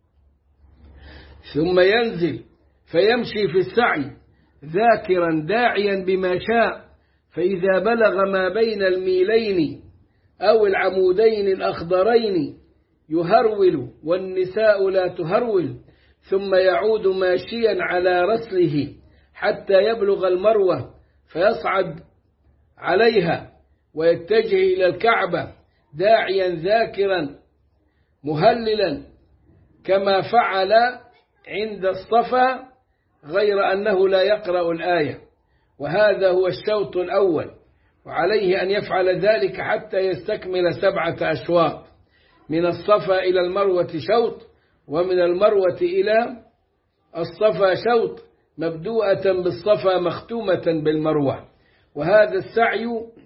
ثم ينزل فيمشي في السعي ذاكرا داعيا بما شاء، فإذا بلغ ما بين الميلين أو العمودين الأخضرين يهرول والنساء لا تهرول، ثم يعود ماشيا على رسله حتى يبلغ المروة فيصعد عليها ويتجه إلى الكعبة داعيا ذاكرا مهللا كما فعل عند الصفا، غير أنه لا يقرأ الآية. وهذا هو الشوط الأول، وعليه أن يفعل ذلك حتى يستكمل سبعة أشواط، من الصفا إلى المروة شوط، ومن المروة إلى الصفا شوط، مبدوءة بالصفا مختومة بالمروة. وهذا السعي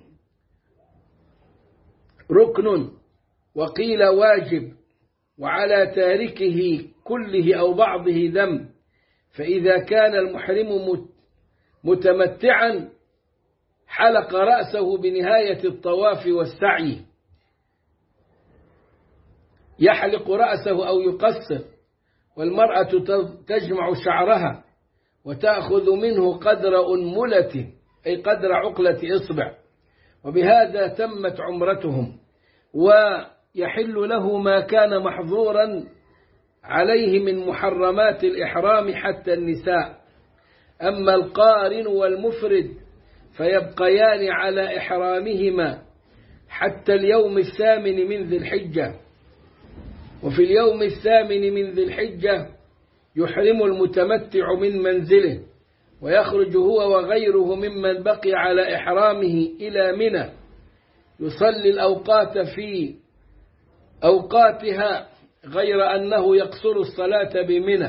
ركن، وقيل واجب، وعلى تاركه كله أو بعضه ذنب. فإذا كان المحرم متمتعا حلق رأسه بنهاية الطواف والسعي، يحلق رأسه أو يقصر، والمرأة تجمع شعرها وتأخذ منه قدر أنملة أي قدر عقلة إصبع، وبهذا تمت عمرتهم، ويحل له ما كان محظورا عليه من محرمات الإحرام حتى النساء. أما القارن والمفرد فيبقيان على إحرامهما حتى اليوم الثامن من ذي الحجة، وفي اليوم الثامن من ذي الحجة يحرم المتمتع من منزله، ويخرج هو وغيره ممن بقي على إحرامه إلى منى، يصلي الأوقات في أوقاتها، غير أنه يقصر الصلاة بمنى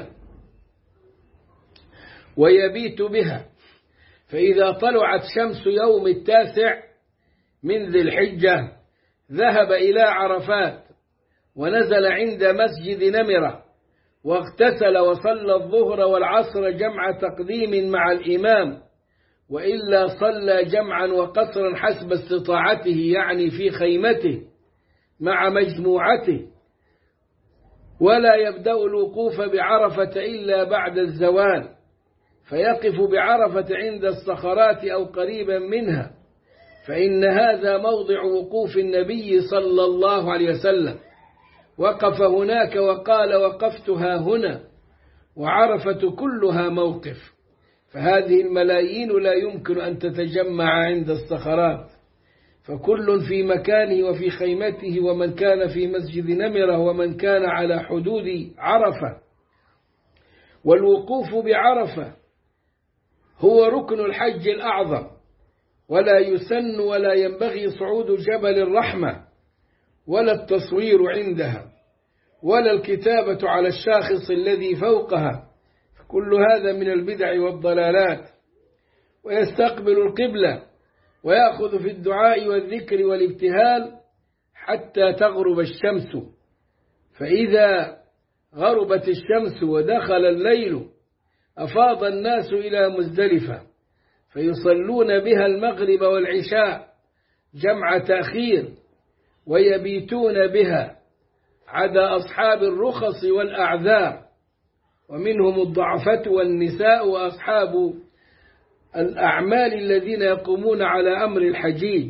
ويبيت بها. فإذا طلعت شمس يوم التاسع من ذي الحجة ذهب إلى عرفات ونزل عند مسجد نمرة، واغتسل وصلى الظهر والعصر جمع تقديم مع الإمام، وإلا صلى جمعا وقصرا حسب استطاعته، يعني في خيمته مع مجموعته. ولا يبدأ الوقوف بعرفة إلا بعد الزوال، فيقف بعرفة عند الصخرات أو قريبا منها، فإن هذا موضع وقوف النبي صلى الله عليه وسلم، وقف هناك وقال وقفتها هنا، وعرفة كلها موقف. فهذه الملايين لا يمكن أن تتجمع عند الصخرات، فكل في مكانه وفي خيمته، ومن كان في مسجد نمرة ومن كان على حدود عرفة. والوقوف بعرفة هو ركن الحج الأعظم، ولا يسن ولا ينبغي صعود جبل الرحمة ولا التصوير عندها ولا الكتابة على الشاخص الذي فوقها، كل هذا من البدع والضلالات. ويستقبل القبلة ويأخذ في الدعاء والذكر والابتهال حتى تغرب الشمس، فإذا غربت الشمس ودخل الليل أفاض الناس إلى مزدلفة، فيصلون بها المغرب والعشاء جمع تأخير، ويبيتون بها عدا أصحاب الرخص والأعذار، ومنهم الضعفة والنساء وأصحاب الأعمال الذين يقومون على أمر الحجيج.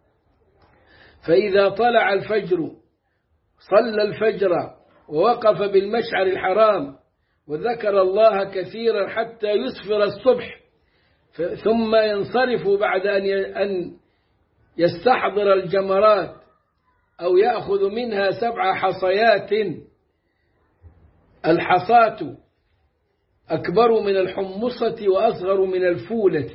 فإذا طلع الفجر صلى الفجر ووقف بالمشعر الحرام وذكر الله كثيرا حتى يسفر الصبح، ثم ينصرف بعد أن يستحضر الجمرات أو يأخذ منها سبع حصيات، الحصاة أكبر من الحمصة وأصغر من الفولة،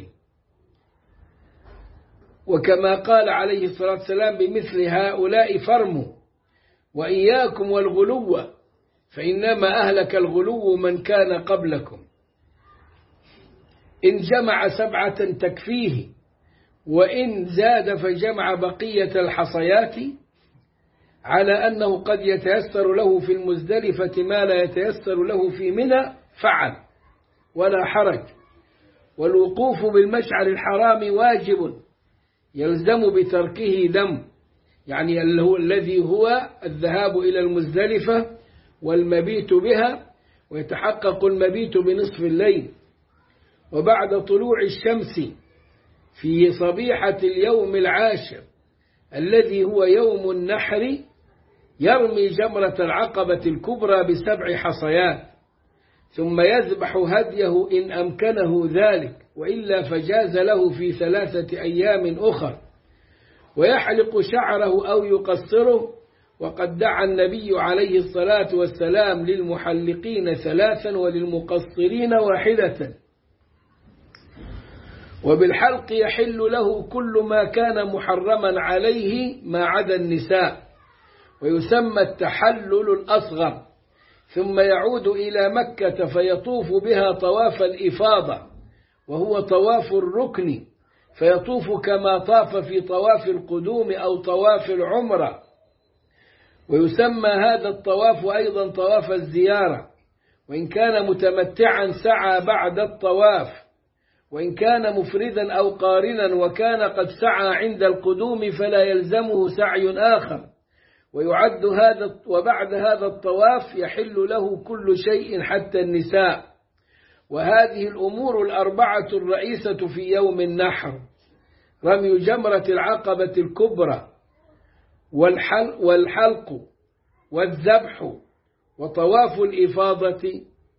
وكما قال عليه الصلاة والسلام بمثل هؤلاء فرموا، وإياكم والغلو فإنما أهلك الغلو من كان قبلكم. إن جمع سبعة تكفيه، وإن زاد فجمع بقية الحصيات، على أنه قد يتيسر له في المزدلفة ما لا يتيسر له في منى فعل ولا حرج. والوقوف بالمشعر الحرام واجب يلزم بتركه دم، يعني الذي هو الذهاب إلى المزدلفة والمبيت بها، ويتحقق المبيت بنصف الليل. وبعد طلوع الشمس في صبيحة اليوم العاشر الذي هو يوم النحر يرمي جمرة العقبة الكبرى بسبع حصيات، ثم يذبح هديه إن أمكنه ذلك، وإلا فجاز له في ثلاثة أيام أخر. ويحلق شعره أو يقصره، وقد دعا النبي عليه الصلاة والسلام للمحلقين ثلاثا وللمقصرين واحدة. وبالحلق يحل له كل ما كان محرما عليه ما عدا النساء، ويسمى التحلل الأصغر. ثم يعود إلى مكة فيطوف بها طواف الإفاضة، وهو طواف الركن، فيطوف كما طاف في طواف القدوم أو طواف العمرة. ويسمى هذا الطواف أيضا طواف الزيارة، وإن كان متمتعا سعى بعد الطواف، وإن كان مفردا أو قارنا وكان قد سعى عند القدوم فلا يلزمه سعي آخر. ويعد هذا وبعد هذا الطواف يحل له كل شيء حتى النساء. وهذه الأمور الأربعة الرئيسة في يوم النحر: رمي جمرة العقبة الكبرى، والحلق، والذبح، وطواف الإفاضة.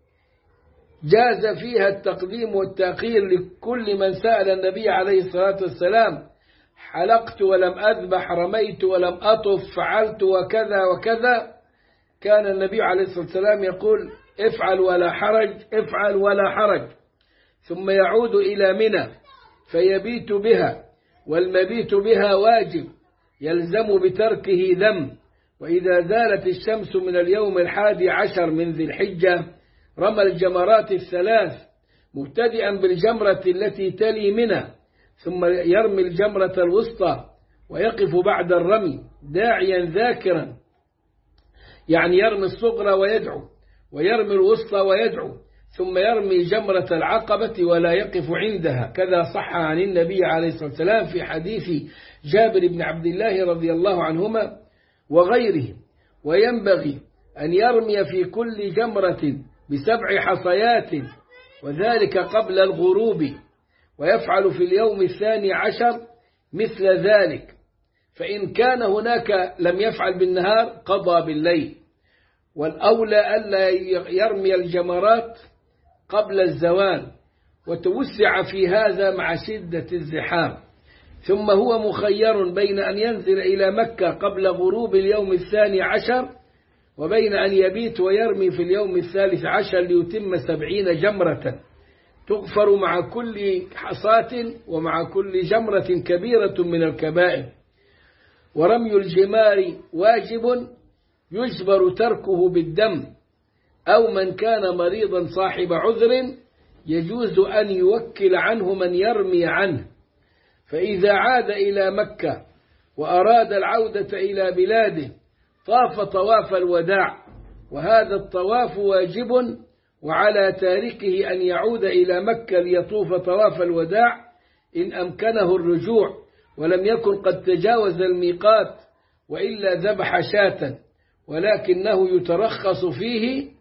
جاز فيها التقديم والتأخير لكل من سأل النبي عليه الصلاة والسلام: حلقت ولم أذبح، رميت ولم أطف، فعلت وكذا وكذا. كان النبي عليه الصلاة والسلام يقول: افعل ولا حرج، افعل ولا حرج. ثم يعود إلى منى فيبيت بها، والمبيت بها واجب يلزم بتركه ذم. وإذا زالت الشمس من اليوم الحادي عشر من ذي الحجة رمى الجمرات الثلاث، مبتدئا بالجمرة التي تلي منى، ثم يرمي الجمرة الوسطى ويقف بعد الرمي داعيا ذاكرا، يعني يرمي الصغرى ويدعو، ويرمي الوسطى ويدعو، ثم يرمي جمرة العقبة ولا يقف عندها. كذا صح عن النبي عليه الصلاة والسلام في حديث جابر بن عبد الله رضي الله عنهما وغيره. وينبغي أن يرمي في كل جمرة بسبع حصيات، وذلك قبل الغروب، ويفعل في اليوم الثاني عشر مثل ذلك. فإن كان هناك لم يفعل بالنهار قضى بالليل. والأولى ألا يرمي الجمرات قبل الزوال، وتوسع في هذا مع شدة الزحام. ثم هو مخير بين أن ينزل إلى مكة قبل غروب اليوم الثاني عشر، وبين أن يبيت ويرمي في اليوم الثالث عشر ليتم سبعين جمرة تغفر مع كل حصاة ومع كل جمرة كبيرة من الكبائر. ورمي الجمار واجب يجبر تركه بالدم، أو من كان مريضا صاحب عذر يجوز أن يوكل عنه من يرمي عنه. فإذا عاد إلى مكة وأراد العودة إلى بلاده طاف طواف الوداع، وهذا الطواف واجب، وعلى تاركه أن يعود إلى مكة ليطوف طواف الوداع إن أمكنه الرجوع ولم يكن قد تجاوز الميقات، وإلا ذبح شاة، ولكنه يترخص فيه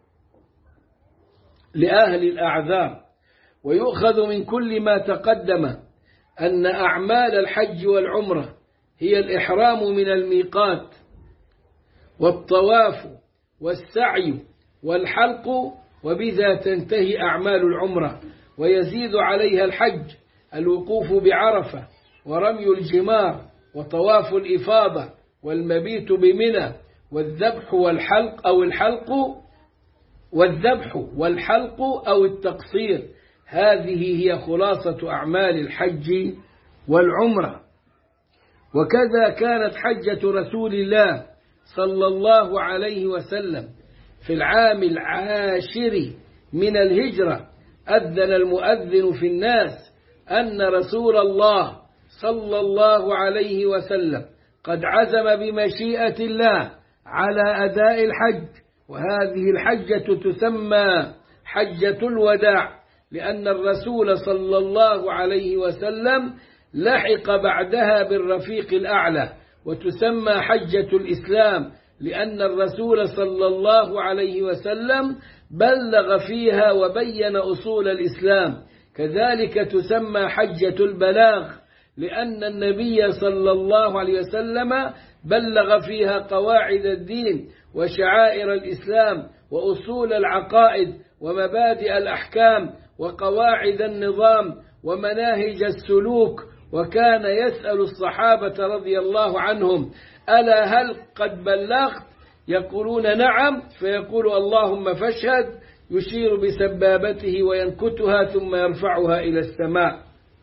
لأهل الأعذار. ويؤخذ من كل ما تقدم أن أعمال الحج والعمرة هي الإحرام من الميقات، والطواف، والسعي، والحلق، وبذا تنتهي أعمال العمرة. ويزيد عليها الحج الوقوف بعرفة، ورمي الجمار، وطواف الإفاضة، والمبيت بمنى، والذبح والحلق أو الحلق والذبح والحلق أو التقصير. هذه هي خلاصة أعمال الحج والعمرة. وكذا كانت حجة رسول الله صلى الله عليه وسلم في العام العاشر من الهجرة أذن المؤذن في الناس أن رسول الله صلى الله عليه وسلم قد عزم بمشيئة الله على أداء الحج، وهذه الحجة تسمى حجة الوداع، لأن الرسول صلى الله عليه وسلم لحق بعدها بالرفيق الأعلى، وتسمى حجة الإسلام لأن الرسول صلى الله عليه وسلم بلغ فيها وبين أصول الإسلام. كذلك تسمى حجة البلاغ لأن النبي صلى الله عليه وسلم بلغ فيها قواعد الدين وشعائر الإسلام وأصول العقائد ومبادئ الأحكام وقواعد النظام ومناهج السلوك، وكان يسأل الصحابة رضي الله عنهم: ألا هل قد بلغت؟ يقولون: نعم. فيقول: اللهم فاشهد، يشير بسبابته وينكتها ثم يرفعها إلى السماء.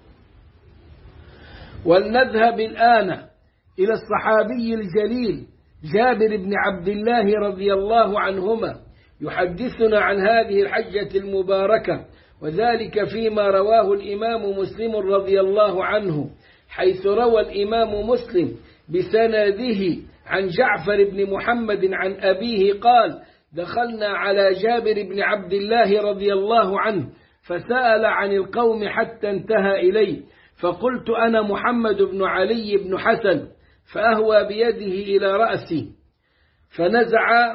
ولنذهب الآن إلى الصحابي الجليل جابر بن عبد الله رضي الله عنهما يحدثنا عن هذه الحجة المباركة، وذلك فيما رواه الإمام مسلم رضي الله عنه، حيث روى الإمام مسلم بسنده عن جعفر بن محمد عن أبيه قال: دخلنا على جابر بن عبد الله رضي الله عنه فسأل عن القوم حتى انتهى إليه، فقلت: أنا محمد بن علي بن حسن، فأهوى بيده إلى رأسي فنزع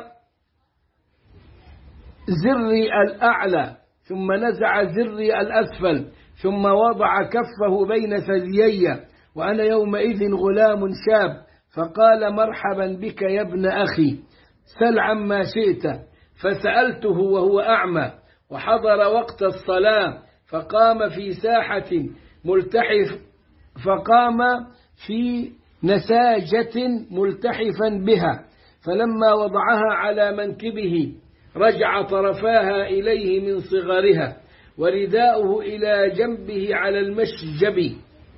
زري الأعلى ثم نزع زري الأسفل ثم وضع كفه بين ثديي وأنا يومئذ غلام شاب، فقال: مرحبا بك يا ابن أخي، سل عما شئت. فسألته وهو أعمى وحضر وقت الصلاة، فقام في ساحة ملتحف فقام في نساجة ملتحفا بها، فلما وضعها على منكبه رجع طرفاها إليه من صغرها، ورداؤه إلى جنبه على المشجب،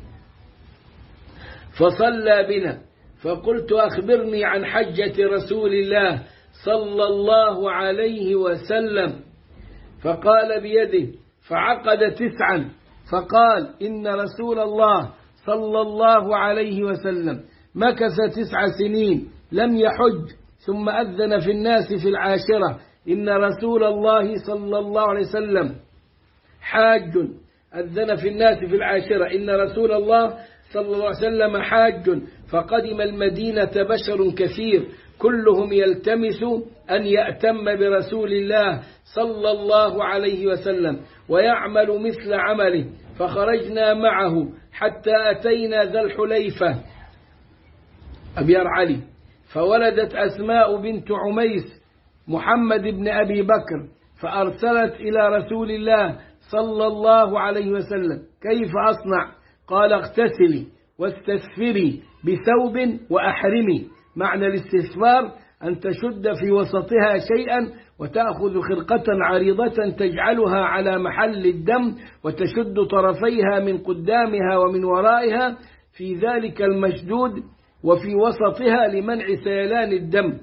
فصلى بنا. فقلت: أخبرني عن حجة رسول الله صلى الله عليه وسلم. فقال بيده فعقد تسعا، فقال: إن رسول الله صلى الله عليه وسلم مكث تسع سنين لم يحج، ثم أذن في الناس في العاشرة: إن رسول الله صلى الله عليه وسلم حاج. أذن في الناس في العاشرة: إن رسول الله صلى الله عليه وسلم حاج. فقدم المدينة بشر كثير كلهم يلتمس أن يأتم برسول الله صلى الله عليه وسلم ويعمل مثل عمله، فخرجنا معه حتى أتينا ذا الحليفة أبيار علي، فولدت أسماء بنت عميس محمد بن أبي بكر، فأرسلت إلى رسول الله صلى الله عليه وسلم: كيف أصنع؟ قال: اغتسلي واستسفري بثوب وأحرمي. معنى الاستسفار أن تشد في وسطها شيئا وتأخذ خرقة عريضة تجعلها على محل الدم وتشد طرفيها من قدامها ومن ورائها في ذلك المشدود وفي وسطها لمنع سيلان الدم،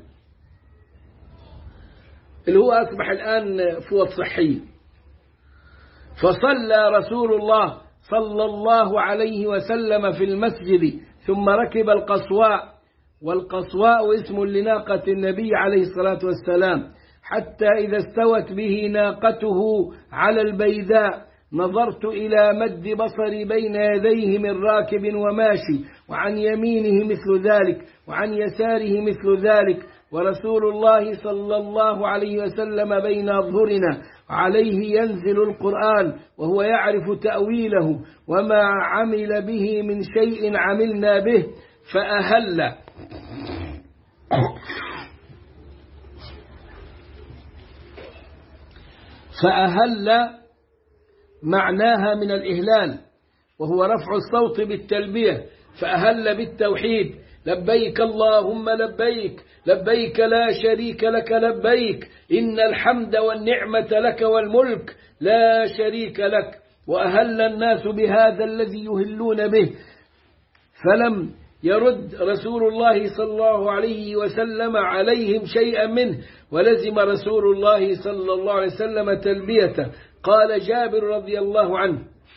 اللي هو أصبح الآن فوط صحي. فصلى رسول الله صلى الله عليه وسلم في المسجد ثم ركب القصواء، والقصواء اسم لناقة النبي عليه الصلاة والسلام، حتى إذا استوت به ناقته على البيداء نظرت إلى مد بصري بين يديه من راكب وماشي، وعن يمينه مثل ذلك وعن يساره مثل ذلك، ورسول الله صلى الله عليه وسلم بين أظهرنا، عليه ينزل القرآن وهو يعرف تأويله، وما عمل به من شيء عملنا به. فأهل فأهل معناها من الإهلال، وهو رفع الصوت بالتلبية، فأهل بالتوحيد: لبيك اللهم لبيك، لبيك لا شريك لك لبيك، إن الحمد والنعمة لك والملك لا شريك لك. وأهل الناس بهذا الذي يهلون به، فلم يرد رسول الله صلى الله عليه وسلم عليهم شيئا منه، ولزم رسول الله صلى الله عليه وسلم تلبيته، قال جابر رضي الله عنه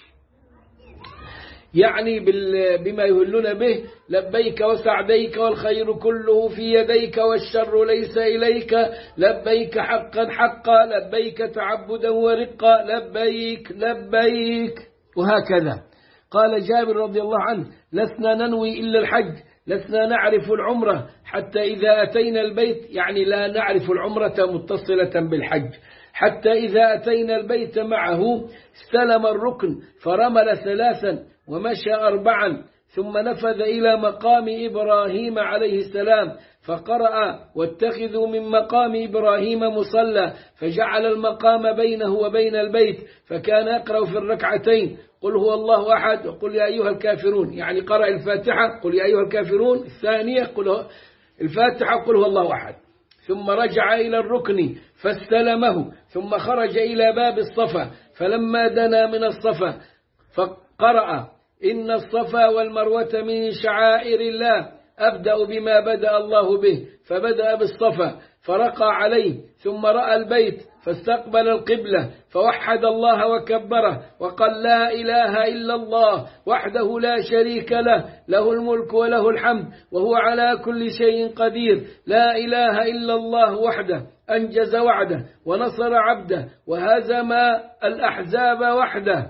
يعني بما يهلون به: لبيك وسعديك والخير كله في يديك والشر ليس إليك، لبيك حقا حقا، لبيك تعبدا ورقا، لبيك لبيك، وهكذا. قال جابر رضي الله عنه: لسنا ننوي إلا الحج، لسنا نعرف العمرة حتى إذا أتينا البيت، يعني لا نعرف العمرة متصلة بالحج، حتى إذا أتينا البيت معه استلم الركن فرمل ثلاثا ومشى أربعا، ثم نفذ إلى مقام إبراهيم عليه السلام فقرأ: واتخذوا من مقام إبراهيم مصلى، فجعل المقام بينه وبين البيت، فكان يقرأ في الركعتين: قل هو الله أحد وقل يا أيها الكافرون، يعني قرأ الفاتحة قل يا أيها الكافرون، الثانية قل الفاتحة قل هو الله أحد، ثم رجع إلى الركن فاستلمه، ثم خرج إلى باب الصفا، فلما دنا من الصفا فقرأ: إن الصفا والمروة من شعائر الله، أبدأ بما بدأ الله به، فبدأ بالصفا فرقى عليه، ثم رأى البيت فاستقبل القبلة فوحد الله وكبره وقال: لا إله إلا الله وحده لا شريك له، له الملك وله الحمد وهو على كل شيء قدير، لا إله إلا الله وحده أنجز وعده ونصر عبده وهزم الأحزاب وحده.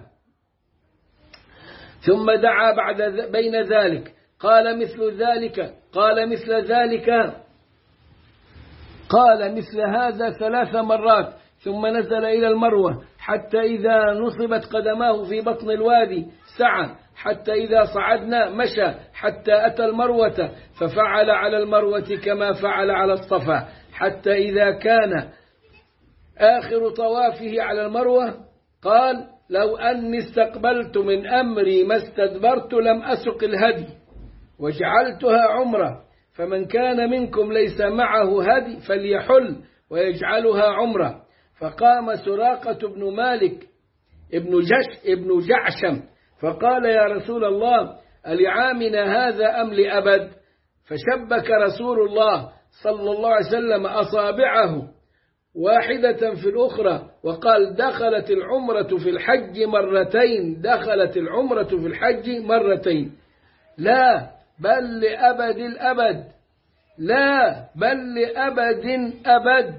ثم دعا بعد بين ذلك قال مثل ذلك قال مثل ذلك قال مثل هذا ثلاث مرات، ثم نزل إلى المروة حتى إذا نصبت قدماه في بطن الوادي سعى، حتى إذا صعدنا مشى حتى أتى المروة ففعل على المروة كما فعل على الصفا، حتى إذا كان آخر طوافه على المروة قال: لو أني استقبلت من أمري ما استدبرت لم أسق الهدي وجعلتها عمرة، فمن كان منكم ليس معه هدي فليحل ويجعلها عمرة. فقام سراقة بن مالك ابن, جش ابن جعشم فقال: يا رسول الله، ألعامنا هذا أم لأبد؟ فشبك رسول الله صلى الله عليه وسلم أصابعه واحدة في الأخرى وقال: دخلت العمرة في الحج مرتين، دخلت العمرة في الحج مرتين، لا بل لأبد الأبد، لا بل لأبد أبد.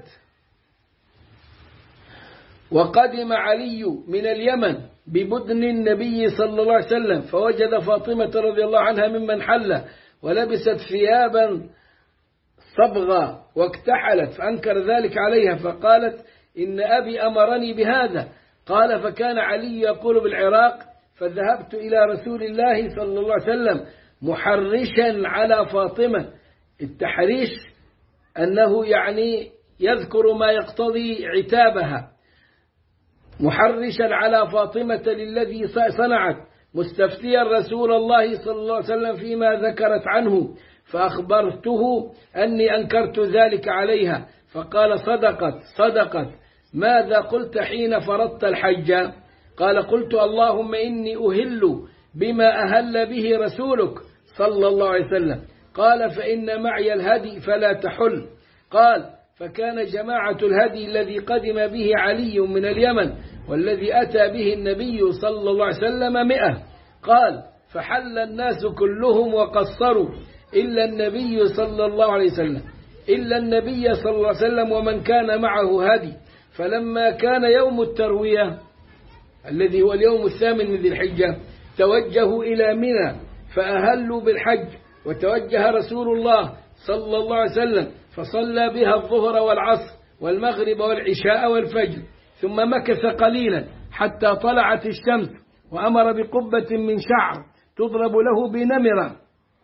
وقدم علي من اليمن ببدن النبي صلى الله عليه وسلم فوجد فاطمة رضي الله عنها ممن حل ولبست ثيابا صبغة واكتحلت، فأنكر ذلك عليها فقالت: إن أبي أمرني بهذا. قال: فكان علي يقول بالعراق: فذهبت إلى رسول الله صلى الله عليه وسلم محرشا على فاطمة. التحريش أنه يعني يذكر ما يقتضي عتابها، محرشا على فاطمة للذي صنعت، مستفتيا رسول الله صلى الله عليه وسلم فيما ذكرت عنه، فأخبرته أني أنكرت ذلك عليها، فقال: صدقت صدقت. ماذا قلت حين فرضت الحج؟ قال: قلت: اللهم إني أهل بما أهل به رسولك صلى الله عليه وسلم. قال: فإن معي الهدي فلا تحل. قال: فكان جماعة الهدي الذي قدم به علي من اليمن والذي أتى به النبي صلى الله عليه وسلم مئة. قال: فحل الناس كلهم وقصروا إلا النبي صلى الله عليه وسلم إلا النبي صلى الله عليه وسلم ومن كان معه هدي. فلما كان يوم التروية الذي هو اليوم الثامن من ذي الحجة توجهوا إلى منى فأهلوا بالحج، وتوجه رسول الله صلى الله عليه وسلم فصلى بها الظهر والعصر والمغرب والعشاء والفجر، ثم مكث قليلا حتى طلعت الشمس، وأمر بقبة من شعر تضرب له بنمرة،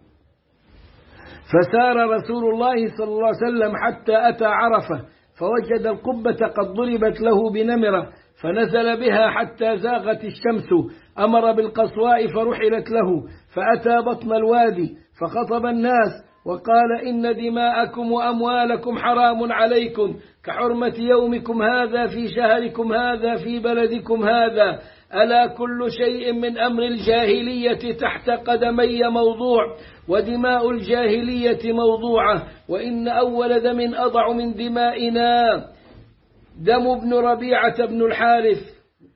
فسار رسول الله صلى الله عليه وسلم حتى أتى عرفة فوجد القبة قد ضربت له بنمرة، فنزل بها حتى زاغت الشمس، أمر بالقصواء فرحلت له، فأتى بطن الوادي فخطب الناس وقال: إن دماءكم وأموالكم حرام عليكم كحرمة يومكم هذا في شهركم هذا في بلدكم هذا، ألا كل شيء من أمر الجاهلية تحت قدمي موضوع، ودماء الجاهلية موضوعة، وإن أول دم أضع من دمائنا دم ابن ربيعة بن الحارث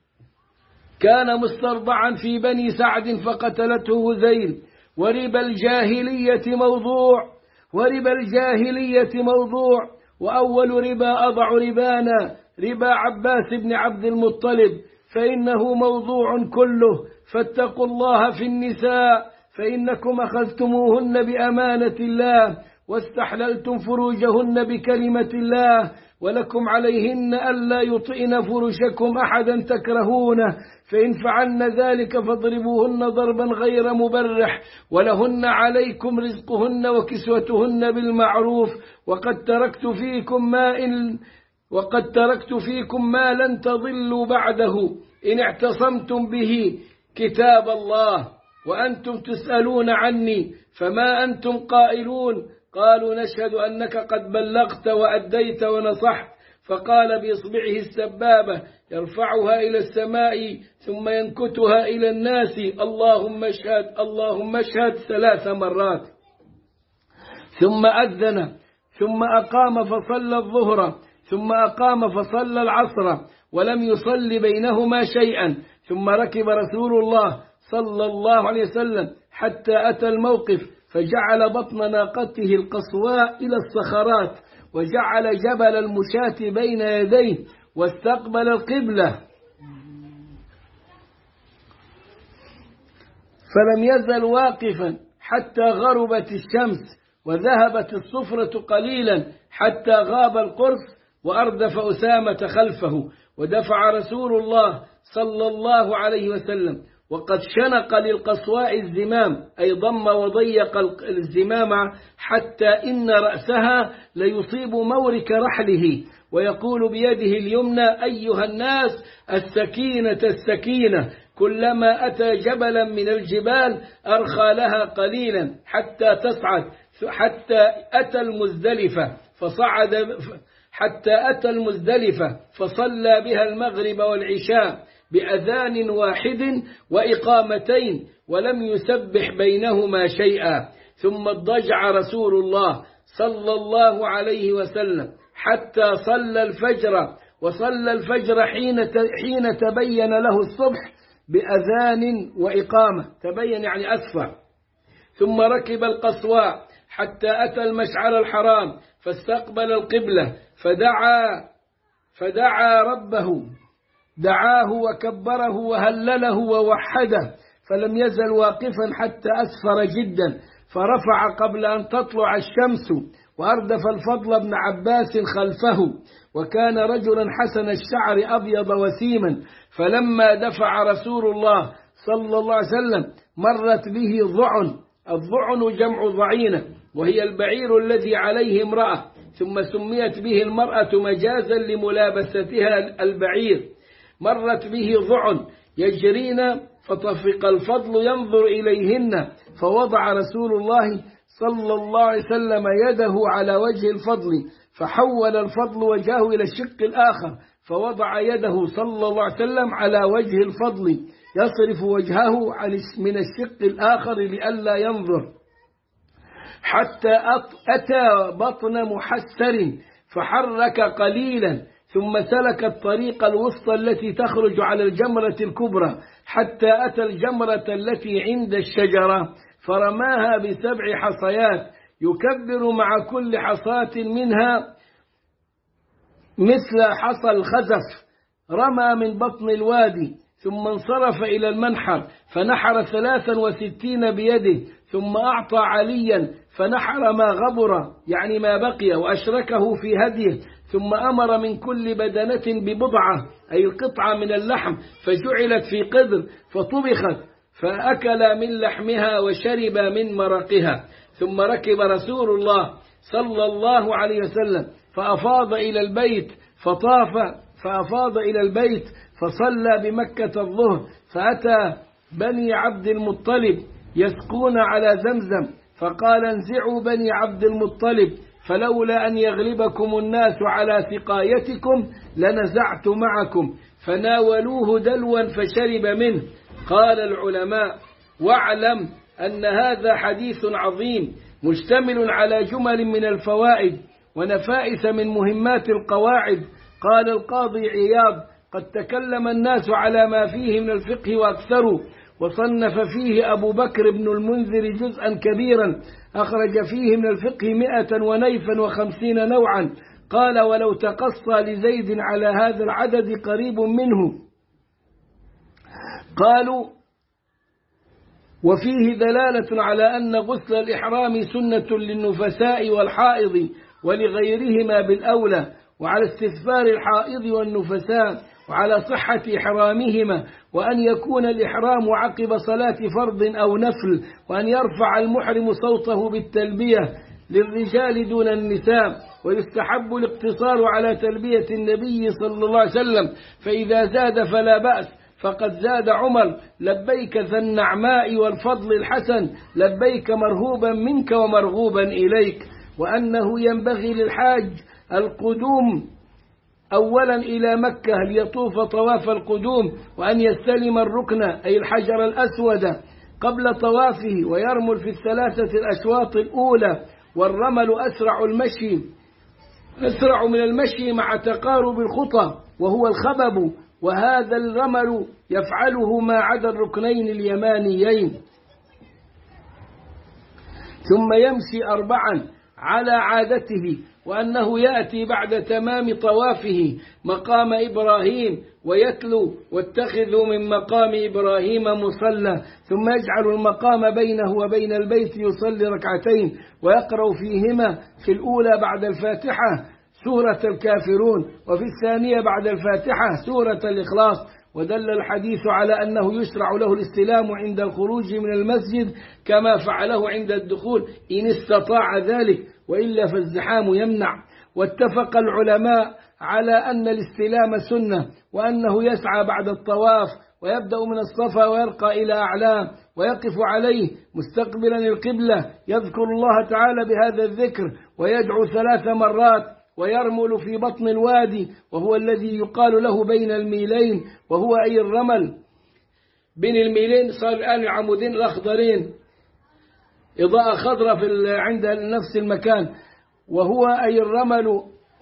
كان مسترضعا في بني سعد فقتلته هذيل. وربا الجاهلية موضوع وربا الجاهلية موضوع وأول ربا أضع ربانا ربا عباس بن عبد المطلب، فإنه موضوع كله. فاتقوا الله في النساء، فإنكم أخذتموهن بأمانة الله واستحللتم فروجهن بكلمة الله، ولكم عليهن ألا يطئن فرشكم أحدا تكرهونه، فإن فعلن ذلك فاضربوهن ضربا غير مبرح، ولهن عليكم رزقهن وكسوتهن بالمعروف. وقد تركت فيكم ما إن وقد تركت فيكم ما لن تضلوا بعده إن اعتصمتم به كتاب الله، وأنتم تسألون عني فما أنتم قائلون؟ قالوا نشهد أنك قد بلغت وأديت ونصحت. فقال بإصبعه السبابة يرفعها إلى السماء ثم ينكتها إلى الناس: اللهم اشهد اللهم اشهد ثلاث مرات. ثم أذن ثم أقام فصلى الظهر ثم أقام فصلى العصر ولم يصل بينهما شيئا. ثم ركب رسول الله صلى الله عليه وسلم حتى أتى الموقف، فجعل بطن ناقته القصواء إلى الصخرات، وجعل جبل المشاة بين يديه، واستقبل القبلة، فلم يزل واقفا حتى غربت الشمس وذهبت الصفرة قليلا حتى غاب القرص، وأردف أسامة خلفه. ودفع رسول الله صلى الله عليه وسلم وقد شنق للقصواء الزمام، أي ضم وضيق الزمام حتى إن رأسها ليصيب مورك رحله، ويقول بيده اليمنى: أيها الناس السكينة السكينة. كلما أتى جبلا من الجبال أرخى لها قليلا حتى تصعد، حتى أتى المزدلفة فصعد حتى أتى المزدلفة فصلى بها المغرب والعشاء بأذان واحد وإقامتين، ولم يسبح بينهما شيئا. ثم اضطجع رسول الله صلى الله عليه وسلم حتى صلى الفجر، وصلى الفجر حين حين تبين له الصبح بأذان وإقامة، تبين يعني أسفر. ثم ركب القصواء حتى أتى المشعر الحرام فاستقبل القبلة، فدعا فدعا ربه دعاه وكبره وهلله ووحده، فلم يزل واقفا حتى أسفر جدا، فرفع قبل أن تطلع الشمس، وأردف الفضل بن عباس خلفه، وكان رجلا حسن الشعر أبيض وسيما. فلما دفع رسول الله صلى الله عليه وسلم مرت به ضعن. الضعن جمع ضعينة، وهي البعير الذي عليه امرأة، ثم سميت به المرأة مجازا لملابستها البعير. مرت به ضعن يجرين، فطفق الفضل ينظر إليهن، فوضع رسول الله صلى الله عليه وسلم يده على وجه الفضل، فحول الفضل وجهه إلى الشق الآخر، فوضع يده صلى الله عليه وسلم على وجه الفضل يصرف وجهه من الشق الآخر لئلا ينظر، حتى أتى بطن محسر فحرك قليلا، ثم سلك الطريق الوسطى التي تخرج على الجمرة الكبرى حتى أتى الجمرة التي عند الشجرة، فرماها بسبع حصيات، يكبر مع كل حصاة منها مثل حصى الخزف. رمى من بطن الوادي، ثم انصرف إلى المنحر فنحر ثلاثا وستين بيده، ثم أعطى عليا فنحر ما غبر يعني ما بقي، وأشركه في هديه، ثم أمر من كل بدنة ببضعة أي القطعة من اللحم، فجعلت في قدر فطبخت، فأكل من لحمها وشرب من مرقها. ثم ركب رسول الله صلى الله عليه وسلم فأفاض إلى البيت فطاف فأفاض إلى البيت فصلى بمكة الظهر، فأتى بني عبد المطلب يسقون على زمزم، فقال: انزعوا بني عبد المطلب، فلولا أن يغلبكم الناس على سقايتكم لنزعت معكم، فناولوه دلوا فشرب منه. قال العلماء: واعلم أن هذا حديث عظيم مشتمل على جمل من الفوائد ونفائس من مهمات القواعد. قال القاضي عياض: قد تكلم الناس على ما فيه من الفقه وأكثروا، وصنف فيه أبو بكر بن المنذر جزءا كبيرا أخرج فيه من الفقه مئة ونيفا وخمسين نوعا. قال: ولو تقصى لزيد على هذا العدد قريب منه. قالوا: وفيه دلالة على أن غسل الإحرام سنة للنفساء والحائض ولغيرهما بالأولى، وعلى استثفار الحائض والنفساء، وعلى صحة إحرامهما، وأن يكون الإحرام عقب صلاة فرض أو نفل، وأن يرفع المحرم صوته بالتلبية للرجال دون النساء، ويستحب الاقتصار على تلبية النبي صلى الله عليه وسلم، فإذا زاد فلا بأس، فقد زاد عمر: لبيك ذا النعماء والفضل الحسن، لبيك مرهوبا منك ومرغوبا إليك. وأنه ينبغي للحاج القدوم أولا إلى مكة ليطوف طواف القدوم، وأن يستلم الركن أي الحجر الأسود قبل طوافه، ويرمل في الثلاثة الأشواط الأولى. والرمل أسرع المشي أسرع من المشي مع تقارب الخطى، وهو الخبب، وهذا الرمل يفعله ما عدا الركنين اليمانيين. ثم يمشي أربعا على عادته، وأنه يأتي بعد تمام طوافه مقام إبراهيم ويتلو: واتخذوا من مقام إبراهيم مصلى، ثم يجعل المقام بينه وبين البيت يصلي ركعتين، ويقرأ فيهما في الأولى بعد الفاتحة سورة الكافرون، وفي الثانية بعد الفاتحة سورة الإخلاص. ودل الحديث على أنه يشرع له الاستلام عند الخروج من المسجد كما فعله عند الدخول إن استطاع ذلك، وإلا فالزحام يمنع. واتفق العلماء على أن الاستلام سنة، وأنه يسعى بعد الطواف، ويبدأ من الصفا ويرقى إلى أعلاه، ويقف عليه مستقبلا القبلة، يذكر الله تعالى بهذا الذكر، ويدعو ثلاث مرات، ويرمل في بطن الوادي، وهو الذي يقال له بين الميلين، وهو أي الرمل بين الميلين. صار الآن العمودين الأخضرين إضاءة خضراء في عند نفس المكان، وهو أي الرمل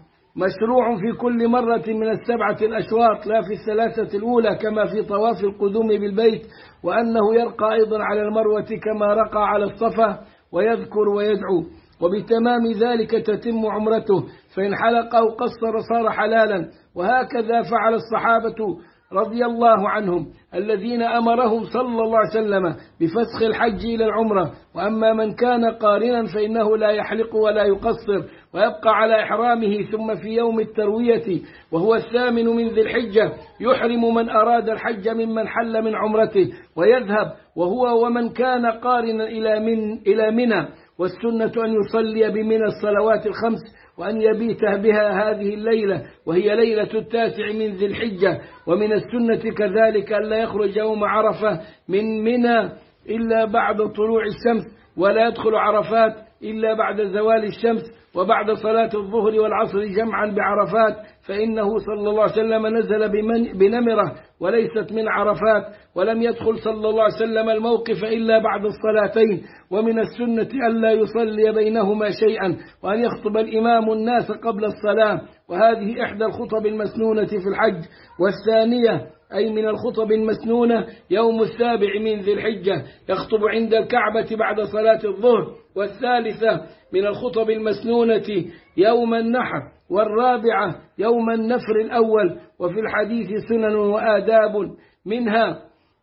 مشروع في كل مرة من السبعة الأشواط، لا في الثلاثة الأولى كما في طواف القدوم بالبيت. وأنه يرقى أيضا على المروة كما رقى على الصفا، ويذكر ويدعو. وبتمام ذلك تتم عمرته، فإن حلق أو قصر صار حلالا. وهكذا فعل الصحابة رضي الله عنهم الذين أمرهم صلى الله عليه وسلم بفسخ الحج إلى العمرة. وأما من كان قارنا فإنه لا يحلق ولا يقصر، ويبقى على إحرامه، ثم في يوم التروية وهو الثامن من ذي الحجة يحرم من أراد الحج ممن حل من عمرته ويذهب، وهو ومن كان قارنا إلى من إلى منى. والسنة أن يصلي بمنى الصلوات الخمس، وأن يبيت بها هذه الليلة، وهي ليلة التاسع من ذي الحجة. ومن السنة كذلك أن لا يخرج يوم عرفة من منى إلا بعد طلوع الشمس، ولا يدخل عرفات إلا بعد زوال الشمس، وبعد صلاة الظهر والعصر جمعا بعرفات، فإنه صلى الله عليه وسلم نزل بنمرة وليست من عرفات، ولم يدخل صلى الله عليه وسلم الموقف إلا بعد الصلاتين. ومن السنة ألا يصلي بينهما شيئا، وأن يخطب الإمام الناس قبل الصلاة، وهذه إحدى الخطب المسنونة في الحج. والثانية أي من الخطب المسنونة يوم السابع من ذي الحجة يخطب عند الكعبة بعد صلاة الظهر. والثالثة من الخطب المسنونة يوم النحر. والرابعة يوم النفر الأول. وفي الحديث سنن وآداب، منها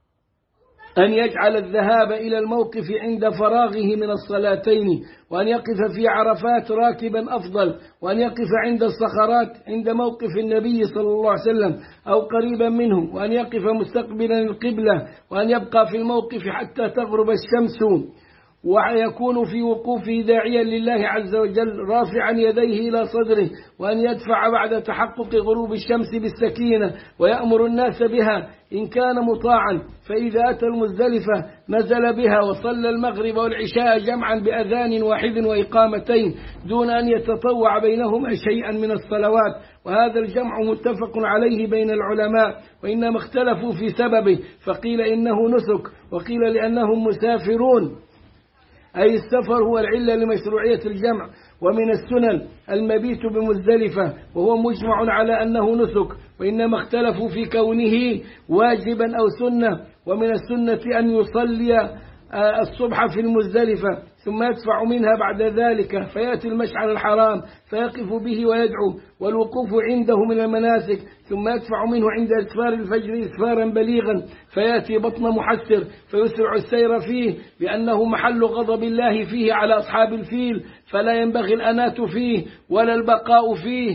أن يجعل الذهاب إلى الموقف عند فراغه من الصلاتين، وأن يقف في عرفات راكبا أفضل، وأن يقف عند الصخرات عند موقف النبي صلى الله عليه وسلم أو قريبا منه، وأن يقف مستقبلا القبلة، وأن يبقى في الموقف حتى تغرب الشمس، ويكون في وقوفه داعيا لله عز وجل رافعا يديه إلى صدره، وأن يدفع بعد تحقق غروب الشمس بالسكينة، ويأمر الناس بها إن كان مطاعا. فإذا أتى المزدلفة نزل بها وصلى المغرب والعشاء جمعا بأذان واحد وإقامتين دون أن يتطوع بينهما شيئا من الصلوات. وهذا الجمع متفق عليه بين العلماء، وإنما اختلفوا في سببه، فقيل إنه نسك، وقيل لأنهم مسافرون. أي السفر هو العلة لمشروعية الجمع. ومن السنن المبيت بمزدلفة، وهو مجمع على أنه نسك، وإنما اختلفوا في كونه واجبا أو سنة. ومن السنة أن يصلي الصبح في المزدلفة ثم يدفع منها بعد ذلك فيأتي المشعر الحرام فيقف به ويدعو، والوقوف عنده من المناسك، ثم يدفع منه عند إسفار الفجر إسفارا بليغا فيأتي بطن محسر فيسرع السير فيه، لأنه محل غضب الله فيه على أصحاب الفيل، فلا ينبغي الأنات فيه ولا البقاء فيه.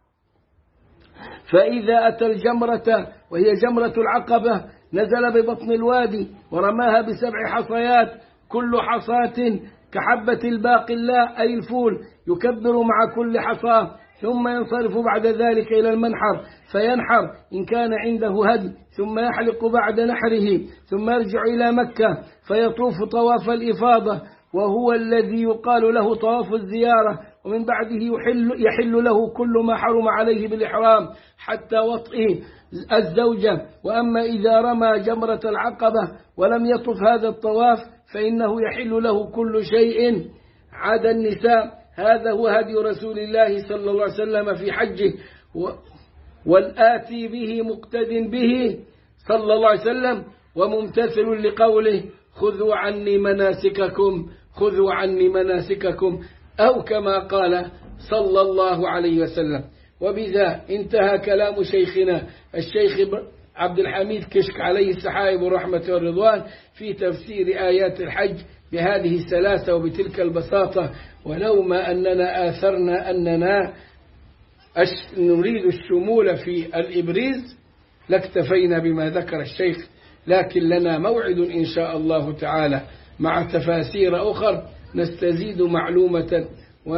فإذا أتى الجمرة وهي جمرة العقبة نزل ببطن الوادي ورماها بسبع حصيات، كل حصاة كحبة الباقلاء أي الفول، يكبر مع كل حصاة، ثم ينصرف بعد ذلك إلى المنحر فينحر إن كان عنده هدي، ثم يحلق بعد نحره، ثم يرجع إلى مكة فيطوف طواف الإفاضة، وهو الذي يقال له طواف الزيارة، ومن بعده يحل, يحل له كل ما حرم عليه بالإحرام حتى وطئه الزوجة. وأما إذا رمى جمرة العقبة ولم يطف هذا الطواف فإنه يحل له كل شيء عدا النساء. هذا هو هدي رسول الله صلى الله عليه وسلم في حجه، والآتي به مقتد به صلى الله عليه وسلم وممتثل لقوله خذوا عني مناسككم خذوا عني مناسككم، أو كما قال صلى الله عليه وسلم. وبذا انتهى كلام شيخنا الشيخ عبد الحميد كشك عليه السحائب ورحمة والرضوان في تفسير آيات الحج بهذه السلاسة وبتلك البساطة. ولو ما أننا آثرنا أننا نريد الشمول في الإبريز لاكتفينا بما ذكر الشيخ، لكن لنا موعد إن شاء الله تعالى مع تفاسير أخر نستزيد معلومة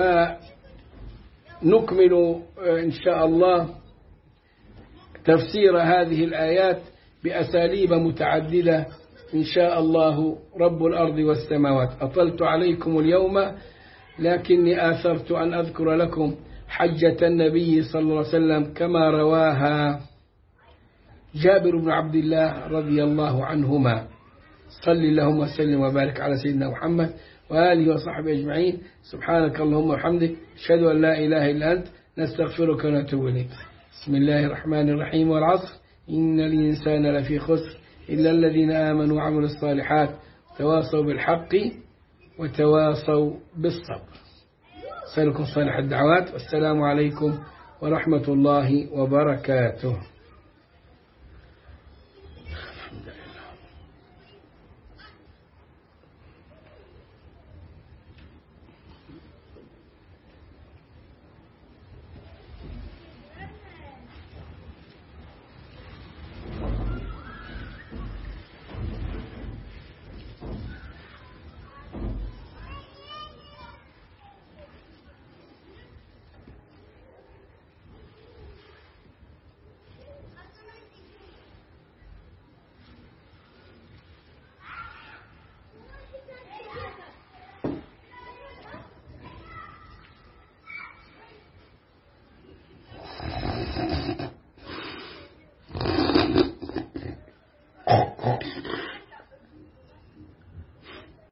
ونكمل إن شاء الله تفسير هذه الآيات بأساليب متعددة إن شاء الله رب الأرض والسماوات. أطلت عليكم اليوم لكني آثرت أن أذكر لكم حجة النبي صلى الله عليه وسلم كما رواها جابر بن عبد الله رضي الله عنهما. صل اللهم وسلم وبارك على سيدنا محمد وآله وصحبه أجمعين. سبحانك اللهم وبحمدك أشهد أن لا إله إلا أنت نستغفرك ونتوب إليك. بسم الله الرحمن الرحيم. والعصر إن الإنسان لفي خسر إلا الذين آمنوا وعملوا الصالحات تواصوا بالحق وتواصوا بالصبر. أسألكم صالح الدعوات، والسلام عليكم ورحمة الله وبركاته.